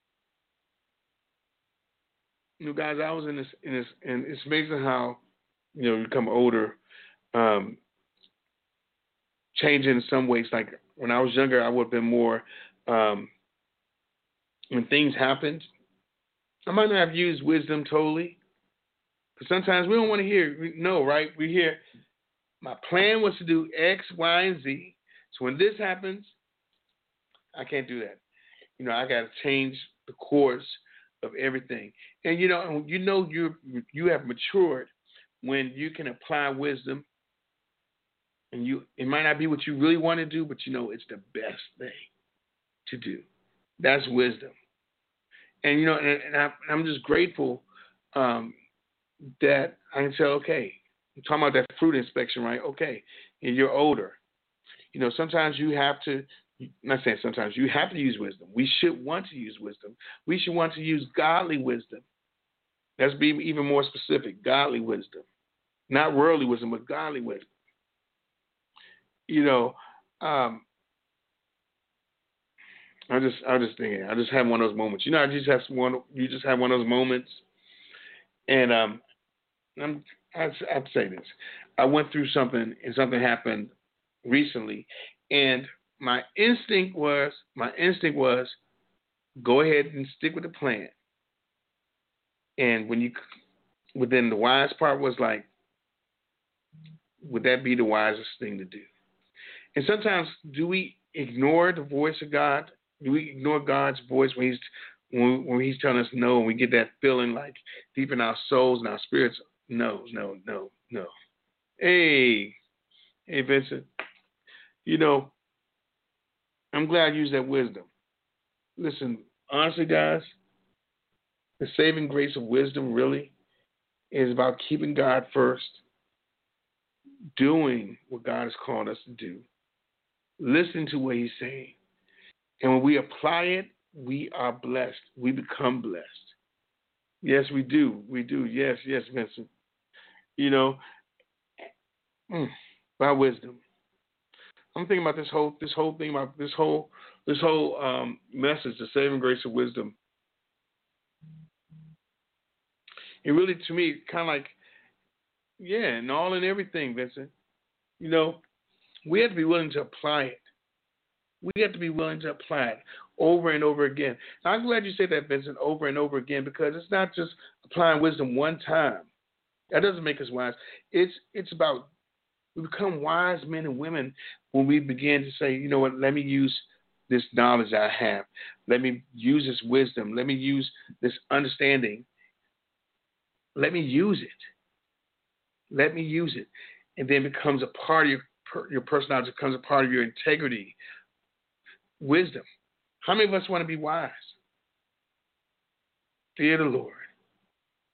You know, guys, I was in this, in this, and it's amazing how, you know, you become older, um, changing in some ways. Like when I was younger, I would have been more, um, when things happened, I might not have used wisdom totally. But sometimes we don't want to hear, no, right? We hear, my plan was to do X, Y, and Z. So when this happens, I can't do that. You know, I got to change the course of everything. And, you know, you know you you have matured when you can apply wisdom. And you it might not be what you really want to do, but you know it's the best thing to do. That's wisdom. And, you know, and, and I, I'm just grateful um, that I can say, okay, I'm talking about that fruit inspection, right? Okay, and you're older. You know, sometimes you have to, I'm not saying sometimes, you have to use wisdom. We should want to use wisdom. We should want to use godly wisdom. Let's be even more specific, godly wisdom. Not worldly wisdom, but godly wisdom. You know, um, I just, I just thinking, I just have one of those moments. You know, I just have one. You just have one of those moments, and um, I'm, I'd, I'd say this. I went through something, and something happened recently, and my instinct was, my instinct was, go ahead and stick with the plan. And when you, within the wise part was like, would that be the wisest thing to do? And sometimes, do we ignore the voice of God? Do we ignore God's voice when He's when, when He's telling us no, and we get that feeling like deep in our souls and our spirits? No, no, no, no. Hey, hey, Vincent. You know, I'm glad I used that wisdom. Listen, honestly, guys, the saving grace of wisdom really is about keeping God first, doing what God has called us to do, listening to what He's saying. And when we apply it, we are blessed. We become blessed. Yes, we do. We do. Yes, yes, Vincent. You know, mm, by wisdom. I'm thinking about this whole this whole thing about this whole this whole um, message, the saving grace of wisdom. It really, to me, kind of like, yeah, and all and everything, Vincent. You know, we have to be willing to apply it. We have to be willing to apply it over and over again. Now, I'm glad you said that, Vincent, over and over again, because it's not just applying wisdom one time. That doesn't make us wise. It's it's about, we become wise men and women when we begin to say, you know what, let me use this knowledge I have. Let me use this wisdom. Let me use this understanding. Let me use it. Let me use it. And then it becomes a part of your, your personality, it becomes a part of your integrity. Wisdom. How many of us want to be wise? Fear the Lord.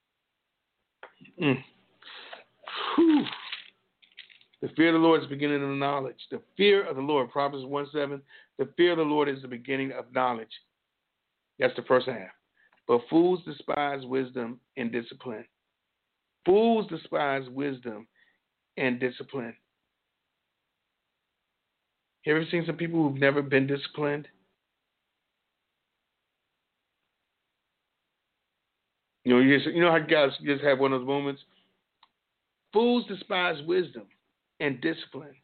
Mm. Whew. The fear of the Lord is the beginning of knowledge. The fear of the Lord, Proverbs one seven, the fear of the Lord is the beginning of knowledge. That's the first half. But fools despise wisdom and discipline. Fools despise wisdom and discipline. You ever seen some people who've never been disciplined? You know, you, just, you know how guys just have one of those moments? Fools despise wisdom and discipline.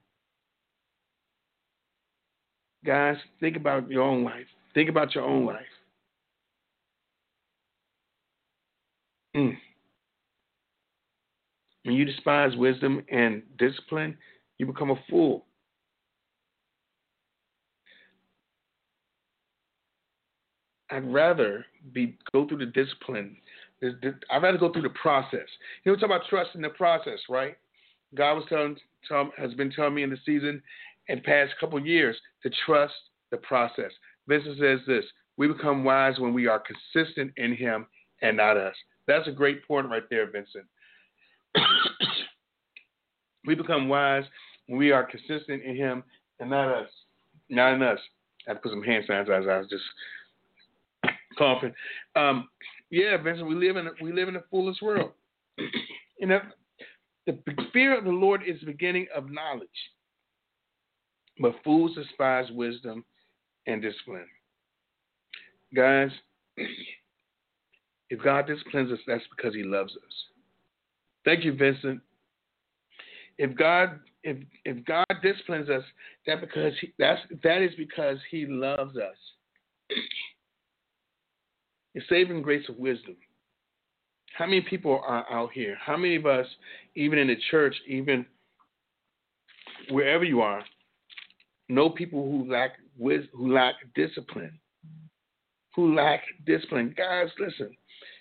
Guys, think about your own life. Think about your own life. Mm. When you despise wisdom and discipline, you become a fool. I'd rather be go through the discipline. I'd rather go through the process. You know, we talk about trust in the process, right? God was telling, tell, has been telling me in the season and past couple of years to trust the process. Vincent says this: we become wise when we are consistent in Him and not us. That's a great point right there, Vincent. We become wise when we are consistent in Him and not us. Not in us. I had to put some hand signs as I was just coughing. Um, yeah, Vincent, we live in a, we live in a foolish world. You know, the fear of the Lord is the beginning of knowledge, but fools despise wisdom and discipline. Guys, if God disciplines us, that's because He loves us. Thank you, Vincent. If God if if God disciplines us, that because he, that's that is because He loves us. The saving grace of wisdom. How many people are out here? How many of us, even in the church, even wherever you are, know people who lack wis- who lack discipline? Who lack discipline? Guys, listen.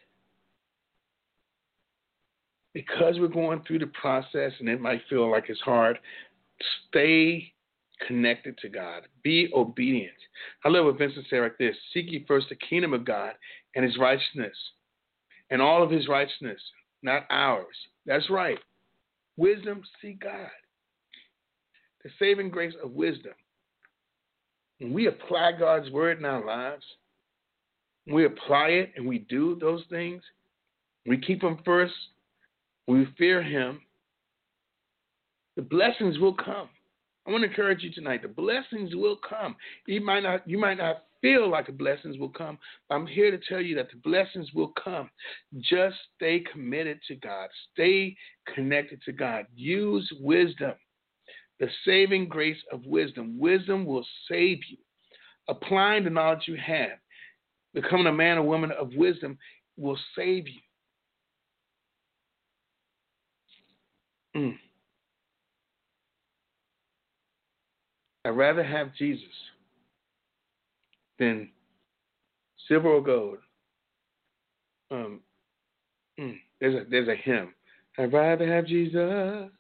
Because we're going through the process and it might feel like it's hard, stay connected to God. Be obedient. I love what Vincent said like this: seek ye first the kingdom of God and His righteousness, and all of His righteousness, not ours. That's right. Wisdom, seek God. The saving grace of wisdom. When we apply God's word in our lives, when we apply it and we do those things, we keep Him first, we fear Him, the blessings will come. I want to encourage you tonight. The blessings will come. You might not, you might not feel like the blessings will come, but I'm here to tell you that the blessings will come. Just stay committed to God. Stay connected to God. Use wisdom, the saving grace of wisdom. Wisdom will save you. Applying the knowledge you have, becoming a man or woman of wisdom will save you. Mm. I'd rather have Jesus than silver or gold. Um, mm, there's a there's a hymn. I'd rather have Jesus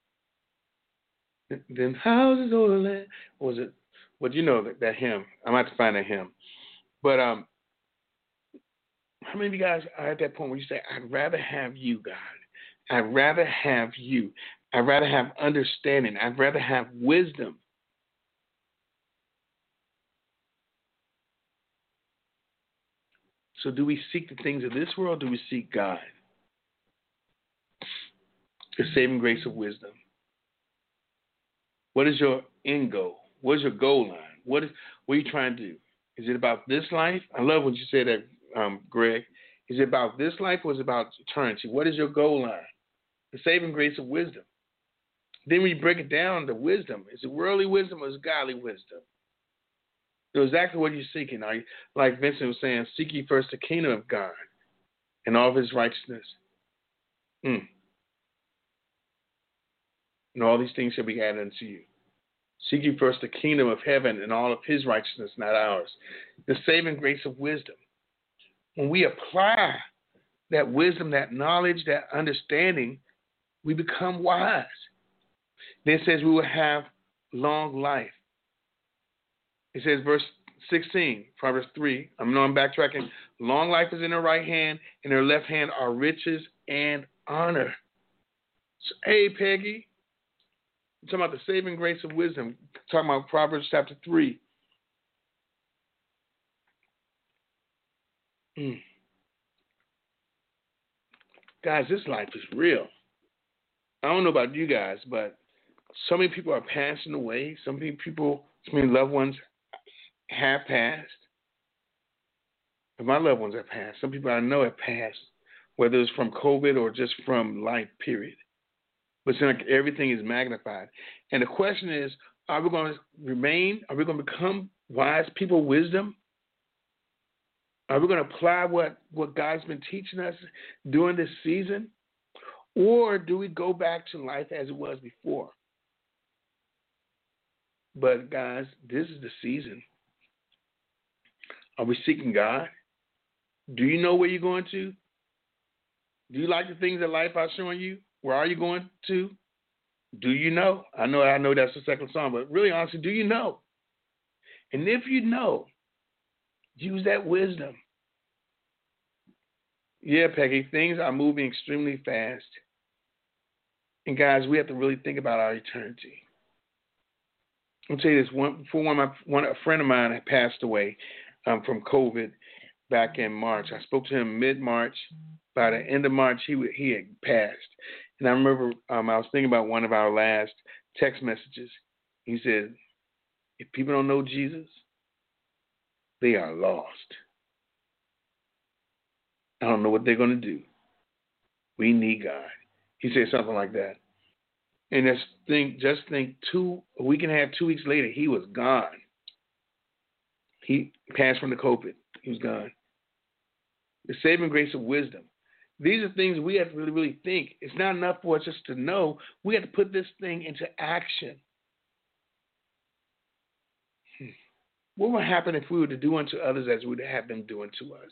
than houses or land. What was it? Well, you know that, that hymn. I'm going to have to find that hymn. But um, how many of you guys are at that point where you say, I'd rather have you, God. I'd rather have you. I'd rather have understanding. I'd rather have wisdom. So do we seek the things of this world, or do we seek God? The saving grace of wisdom. What is your end goal? What is your goal line? What is what are you trying to do? Is it about this life? I love when you say that, um, Greg. Is it about this life or is it about eternity? What is your goal line? The saving grace of wisdom. Then we break it down to wisdom. Is it worldly wisdom or is it godly wisdom? So exactly what you're seeking. Are you, like Vincent was saying, seek ye first the kingdom of God and all of His righteousness. Mm. And all these things shall be added unto you. Seek ye first the kingdom of heaven and all of His righteousness, not ours. The saving grace of wisdom. When we apply that wisdom, that knowledge, that understanding, we become wise. Then it says we will have long life. It says, verse sixteen, Proverbs three. I know I'm backtracking. Long life is in her right hand, and her left hand are riches and honor. So, hey, Peggy. I'm talking about the saving grace of wisdom. I'm talking about Proverbs chapter three. Mm. Guys, this life is real. I don't know about you guys, but so many people are passing away. So many people, so many loved ones have passed. And my loved ones have passed. Some people I know have passed, whether it's from COVID or just from life, period. But it's like everything is magnified. And the question is, are we going to remain? Are we going to become wise people, wisdom? Are we going to apply what, what God's been teaching us during this season? Or do we go back to life as it was before? But guys, this is the season. Are we seeking God? Do you know where you're going to? Do you like the things that life is showing you? Where are you going to? Do you know? I know I know that's the second song, but really honestly, do you know? And if you know, use that wisdom. Yeah, Peggy, things are moving extremely fast. And guys, we have to really think about our eternity. I'll tell you this, one before one of my one a friend of mine had passed away um, from COVID back in March. I spoke to him mid-March. By the end of March, he he had passed. And I remember um, I was thinking about one of our last text messages. He said, if people don't know Jesus, they are lost. I don't know what they're going to do. We need God. He said something like that. And just think, just think, two a week and a half, two weeks later, he was gone. He passed from the COVID. He was gone. The saving grace of wisdom. These are things we have to really, really think. It's not enough for us just to know. We have to put this thing into action. Hmm. What would happen if we were to do unto others as we have been doing to us?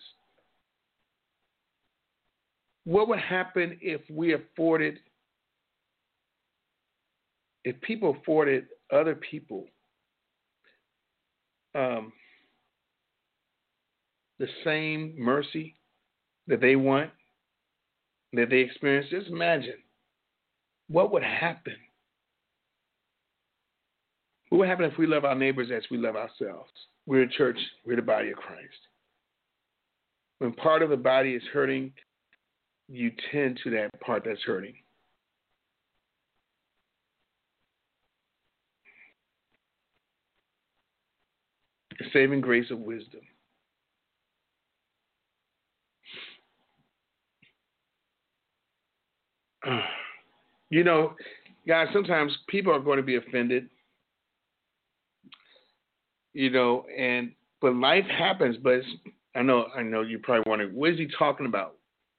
What would happen if we afforded, if people afforded other people um, the same mercy that they want, that they experience? Just imagine what would happen. What would happen if we love our neighbors as we love ourselves? We're a church. We're the body of Christ. When part of the body is hurting, you tend to that part that's hurting. The saving grace of wisdom. You know, guys, sometimes people are going to be offended. You know, and but life happens. But it's, I know, I know, you're probably wondering, what is he talking about?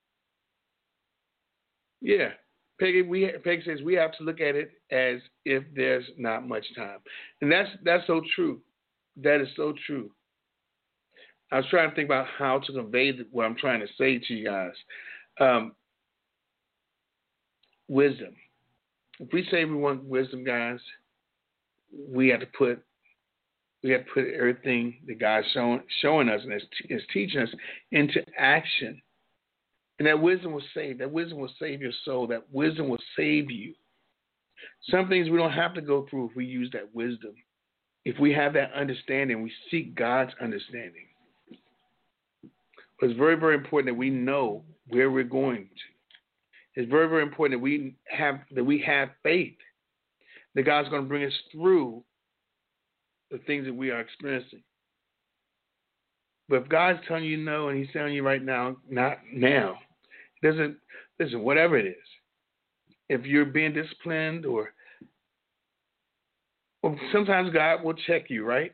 Yeah, Peggy. We Peggy says we have to look at it as if there's not much time, and that's that's so true. That is so true. I was trying to think about how to convey what I'm trying to say to you guys. Um, wisdom. If we say we want wisdom, guys, we have to put we have to put everything that God's showing showing us and is, is teaching us into action. And that wisdom will save. That wisdom will save your soul. That wisdom will save you. Some things we don't have to go through if we use that wisdom. If we have that understanding, we seek God's understanding. But it's very, very important that we know where we're going to. It's very, very important that we have that we have faith that God's going to bring us through the things that we are experiencing. But if God's telling you no and He's telling you right now, not now, it doesn't listen, whatever it is. If you're being disciplined or well, sometimes God will check you, right?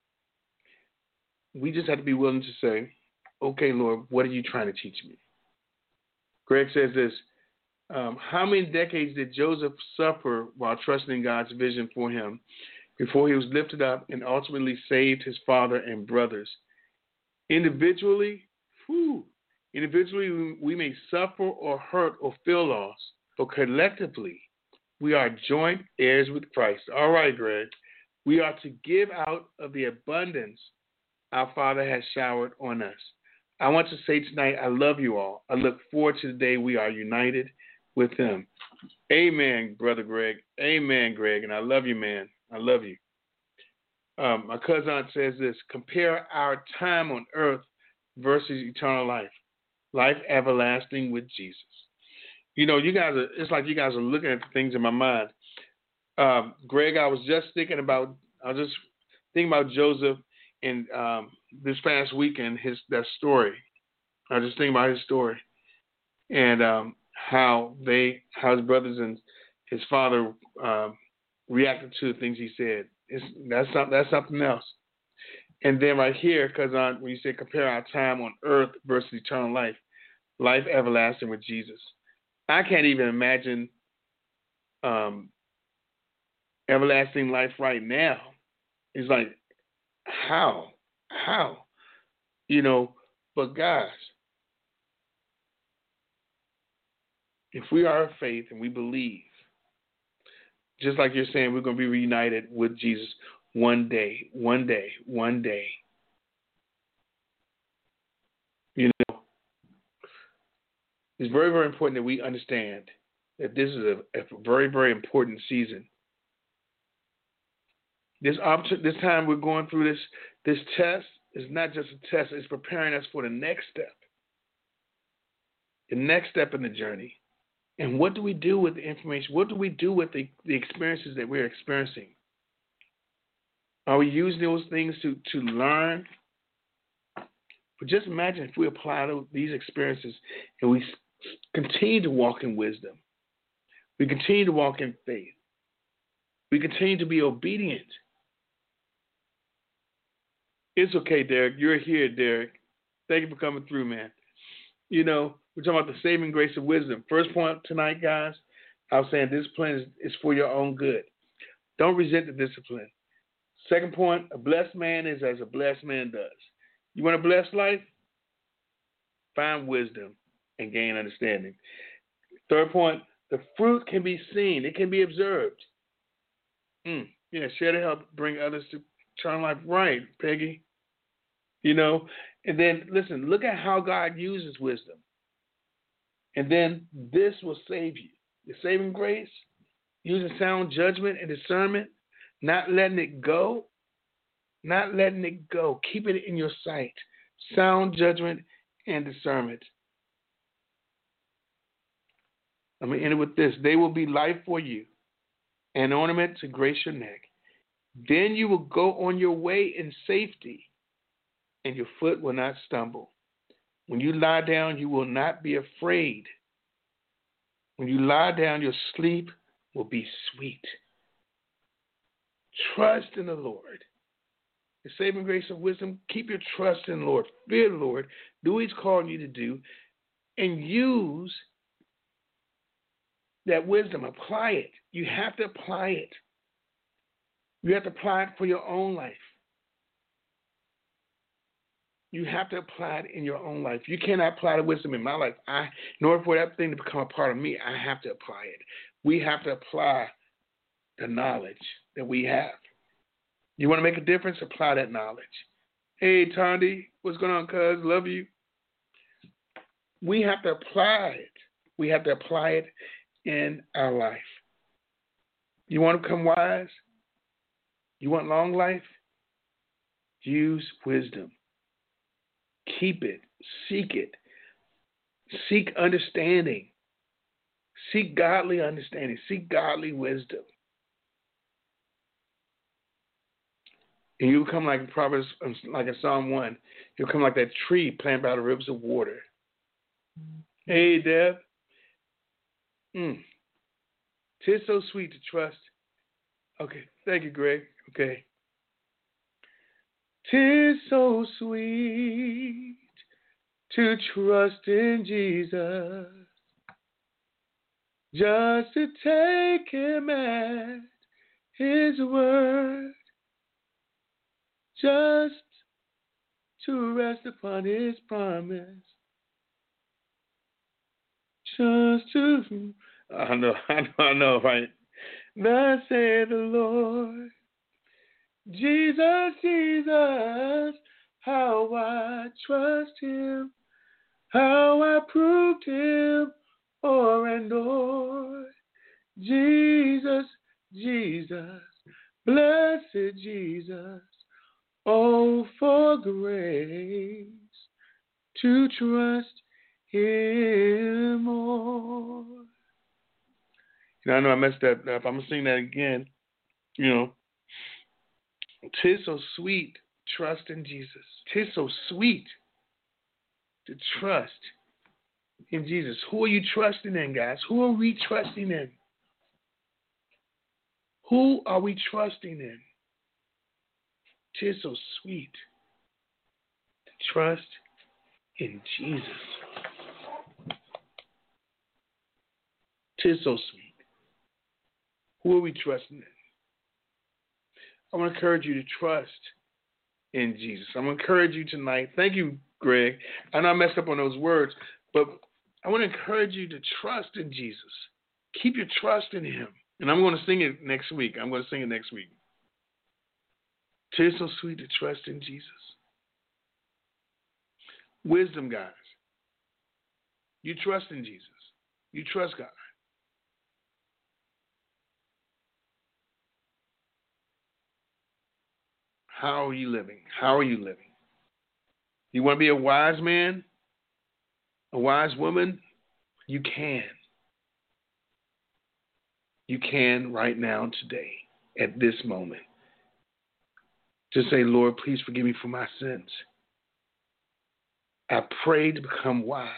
We just have to be willing to say, okay, Lord, what are you trying to teach me? Greg says this, um, how many decades did Joseph suffer while trusting God's vision for him before he was lifted up and ultimately saved his father and brothers? Individually, whew, individually we may suffer or hurt or feel loss, but collectively we are joint heirs with Christ. All right, Greg. We are to give out of the abundance our Father has showered on us. I want to say tonight, I love you all. I look forward to the day we are united. with him. Amen, Brother Greg. Amen, Greg. And I love you, man. I love you. Um, my cousin says this: compare our time on earth versus eternal life, life everlasting with Jesus. You know, you guys are, it's like you guys are looking at the things in my mind. Um, Greg, I was just thinking about, I was just thinking about Joseph and um, this past weekend, his that story. I was just thinking about his story and um, how they, how his brothers and his father um, reacted to the things he said. It's, that's something. That's something else. And then right here, because when you say compare our time on earth versus eternal life, life everlasting with Jesus, I can't even imagine um, everlasting life right now. It's like how, how, you know. But guys, if we are of faith and we believe, just like you're saying, we're going to be reunited with Jesus one day, one day, one day. You know, it's very, very important that we understand that this is a, a very, very important season. This opportunity, this time we're going through this this test is not just a test; it's preparing us for the next step, the next step in the journey. And what do we do with the information? What do we do with the, the experiences that we're experiencing? Are we using those things to, to learn? But just imagine if we apply those, these experiences and we continue to walk in wisdom. We continue to walk in faith. We continue to be obedient. It's okay, Derek. You're here, Derek. Thank you for coming through, man. You know, we're talking about the saving grace of wisdom. First point tonight, guys, I was saying discipline is, is for your own good. Don't resent the discipline. Second point, a blessed man is as a blessed man does. You want a blessed life? Find wisdom and gain understanding. Third point, the fruit can be seen. It can be observed. Mm, yeah, share to help bring others to eternal life. Right, Peggy. You know, and then, listen, look at how God uses wisdom. And then this will save you. The saving grace, using sound judgment and discernment, not letting it go, not letting it go. Keep it in your sight. Sound judgment and discernment. Let me end it with this. They will be life for you, an ornament to grace your neck. Then you will go on your way in safety, and your foot will not stumble. When you lie down, you will not be afraid. When you lie down, your sleep will be sweet. Trust in the Lord. The saving grace of wisdom, keep your trust in the Lord. Fear the Lord. Do what He's calling you to do. And use that wisdom. Apply it. You have to apply it. You have to apply it for your own life. You have to apply it in your own life. You cannot apply the wisdom in my life. I, in order for that thing to become a part of me, I have to apply it. We have to apply the knowledge that we have. You want to make a difference? Apply that knowledge. Hey, Tondi, what's going on, cuz? Love you. We have to apply it. We have to apply it in our life. You want to become wise? You want long life? Use wisdom. Keep it. Seek it. Seek understanding. Seek godly understanding. Seek godly wisdom. And you'll come like Proverbs, like in Psalm one. You'll come like that tree planted by the rivers of water. Hey, Deb. Mm. Tis so sweet to trust. Okay, thank you, Greg. Okay. Tis so sweet to trust in Jesus, just to take Him at His word, just to rest upon His promise, just to, I know, I know, I know, right? Thus saith the Lord, Jesus, Jesus, how I trust Him, how I proved Him o'er and o'er. Jesus, Jesus, blessed Jesus, oh, for grace to trust Him more. You know, I know I messed that up. I'm going to sing that again. You know, 'tis so sweet, trust in Jesus. 'Tis so sweet to trust in Jesus. Who are you trusting in, guys? Who are we trusting in? Who are we trusting in? 'Tis so sweet to trust in Jesus. 'Tis so sweet. Who are we trusting in? I want to encourage you to trust in Jesus. I'm going to encourage you tonight. Thank you, Greg. I know I messed up on those words, but I want to encourage you to trust in Jesus. Keep your trust in Him. And I'm going to sing it next week. I'm going to sing it next week. 'Tis so sweet to trust in Jesus. Wisdom, guys. You trust in Jesus. You trust God. How are you living? How are you living? You want to be a wise man? A wise woman? You can. You can right now, today, at this moment. Just say, Lord, please forgive me for my sins. I pray to become wise.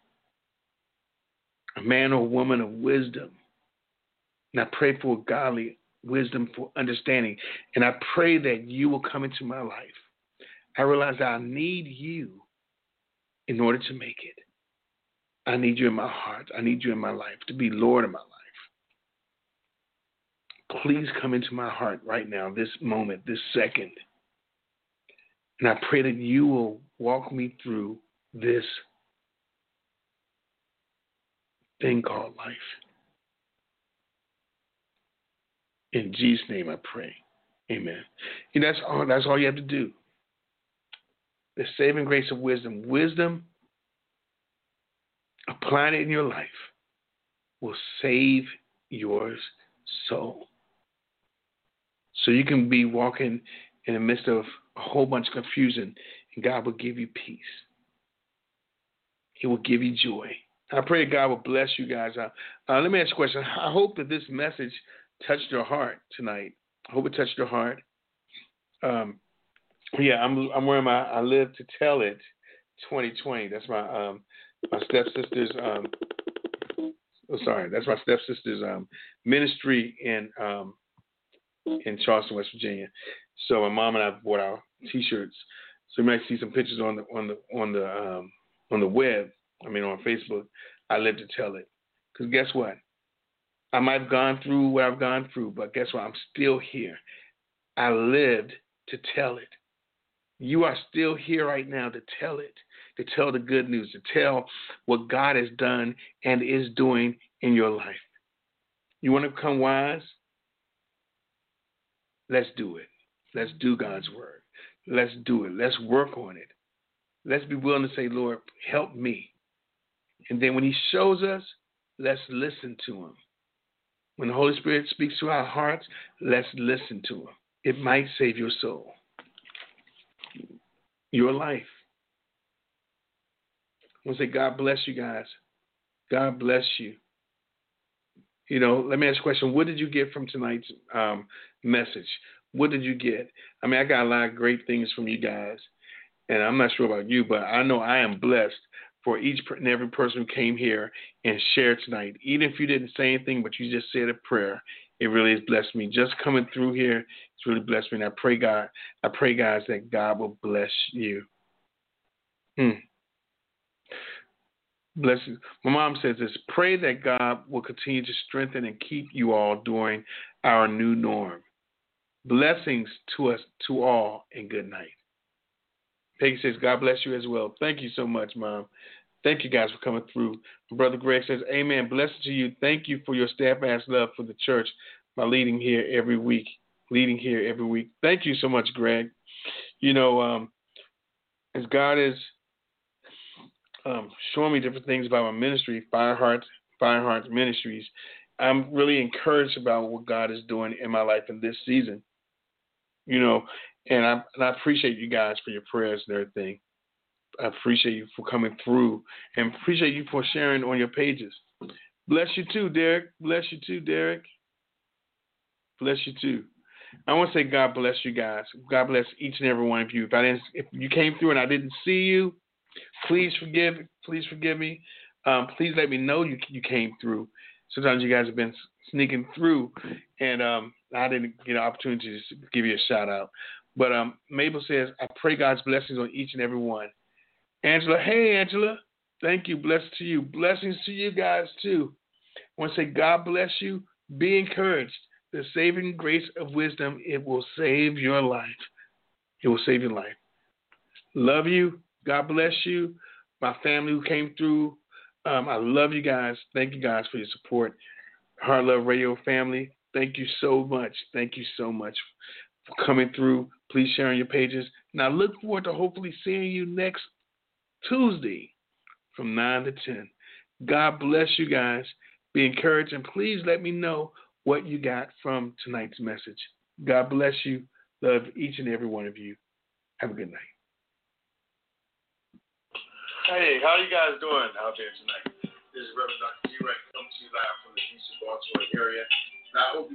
A man or woman of wisdom. And I pray for godly wisdom, for understanding. And I pray that you will come into my life. I realize I need you in order to make it. I need you in my heart. I need you in my life to be Lord of my life. Please come into my heart right now, this moment, this second. And I pray that you will walk me through this thing called life. In Jesus' name I pray. Amen. And that's all, that's all you have to do. The saving grace of wisdom. Wisdom, applying it in your life, will save your soul. So you can be walking in the midst of a whole bunch of confusion, and God will give you peace. He will give you joy. I pray God will bless you guys. Uh, uh, let me ask you a question. I hope that this message touched your heart tonight. I hope it touched your heart. Um, yeah, I'm I'm wearing my I Live to Tell It twenty twenty. That's my um my stepsister's um oh sorry, that's my stepsister's um ministry in um in Charleston, West Virginia. So my mom and I bought our T-shirts. So you might see some pictures on the on the on the um, on the web. I mean on Facebook. I Live to Tell It. Because guess what? I might have gone through what I've gone through, but guess what? I'm still here. I lived to tell it. You are still here right now to tell it, to tell the good news, to tell what God has done and is doing in your life. You want to become wise? Let's do it. Let's do God's word. Let's do it. Let's work on it. Let's be willing to say, Lord, help me. And then when He shows us, let's listen to Him. When the Holy Spirit speaks to our hearts, let's listen to Him. It might save your soul, your life. I want to say, God bless you guys. God bless you. You know, let me ask you a question. What did you get from tonight's um, message? What did you get? I mean, I got a lot of great things from you guys, and I'm not sure about you, but I know I am blessed for each and every person who came here and shared tonight. Even if you didn't say anything, but you just said a prayer, it really has blessed me. Just coming through here, it's really blessed me. And I pray, God, I pray, guys, that God will bless you. Hmm. Bless you. My mom says this: pray that God will continue to strengthen and keep you all during our new norm. Blessings to us, to all, and good night. Peggy says, God bless you as well. Thank you so much, Mom. Thank you guys for coming through. Brother Greg says, amen. Blessed to you. Thank you for your steadfast love for the church by leading here every week. Leading here every week. Thank you so much, Greg. You know, um, as God is um, showing me different things about my ministry, Fire Heart Firehearts Ministries. I'm really encouraged about what God is doing in my life in this season. You know, and I and I appreciate you guys for your prayers and everything. I appreciate you for coming through and appreciate you for sharing on your pages. Bless you too, Derek. Bless you too, Derek. Bless you too. I want to say God bless you guys. God bless each and every one of you. If I didn't, if you came through and I didn't see you, please forgive. Please forgive me. Um, please let me know you you came through. Sometimes you guys have been sneaking through, and um, I didn't get an opportunity to give you a shout out. But um, Mabel says, I pray God's blessings on each and every one. Angela, hey, Angela. Thank you. Blessings to you. Blessings to you guys, too. I want to say God bless you. Be encouraged. The saving grace of wisdom, it will save your life. It will save your life. Love you. God bless you. My family who came through, um, I love you guys. Thank you guys for your support. Heart Love Radio family, thank you so much. Thank you so much for coming through. Please share on your pages. And I look forward to hopefully seeing you next Tuesday from nine to ten. God bless you guys. Be encouraged, and please let me know what you got from tonight's message. God bless you. Love each and every one of you. Have a good night. Hey, how you guys doing out there tonight? This is Reverend Doctor G. Wright coming to you live from the D C Baltimore area. And I hope you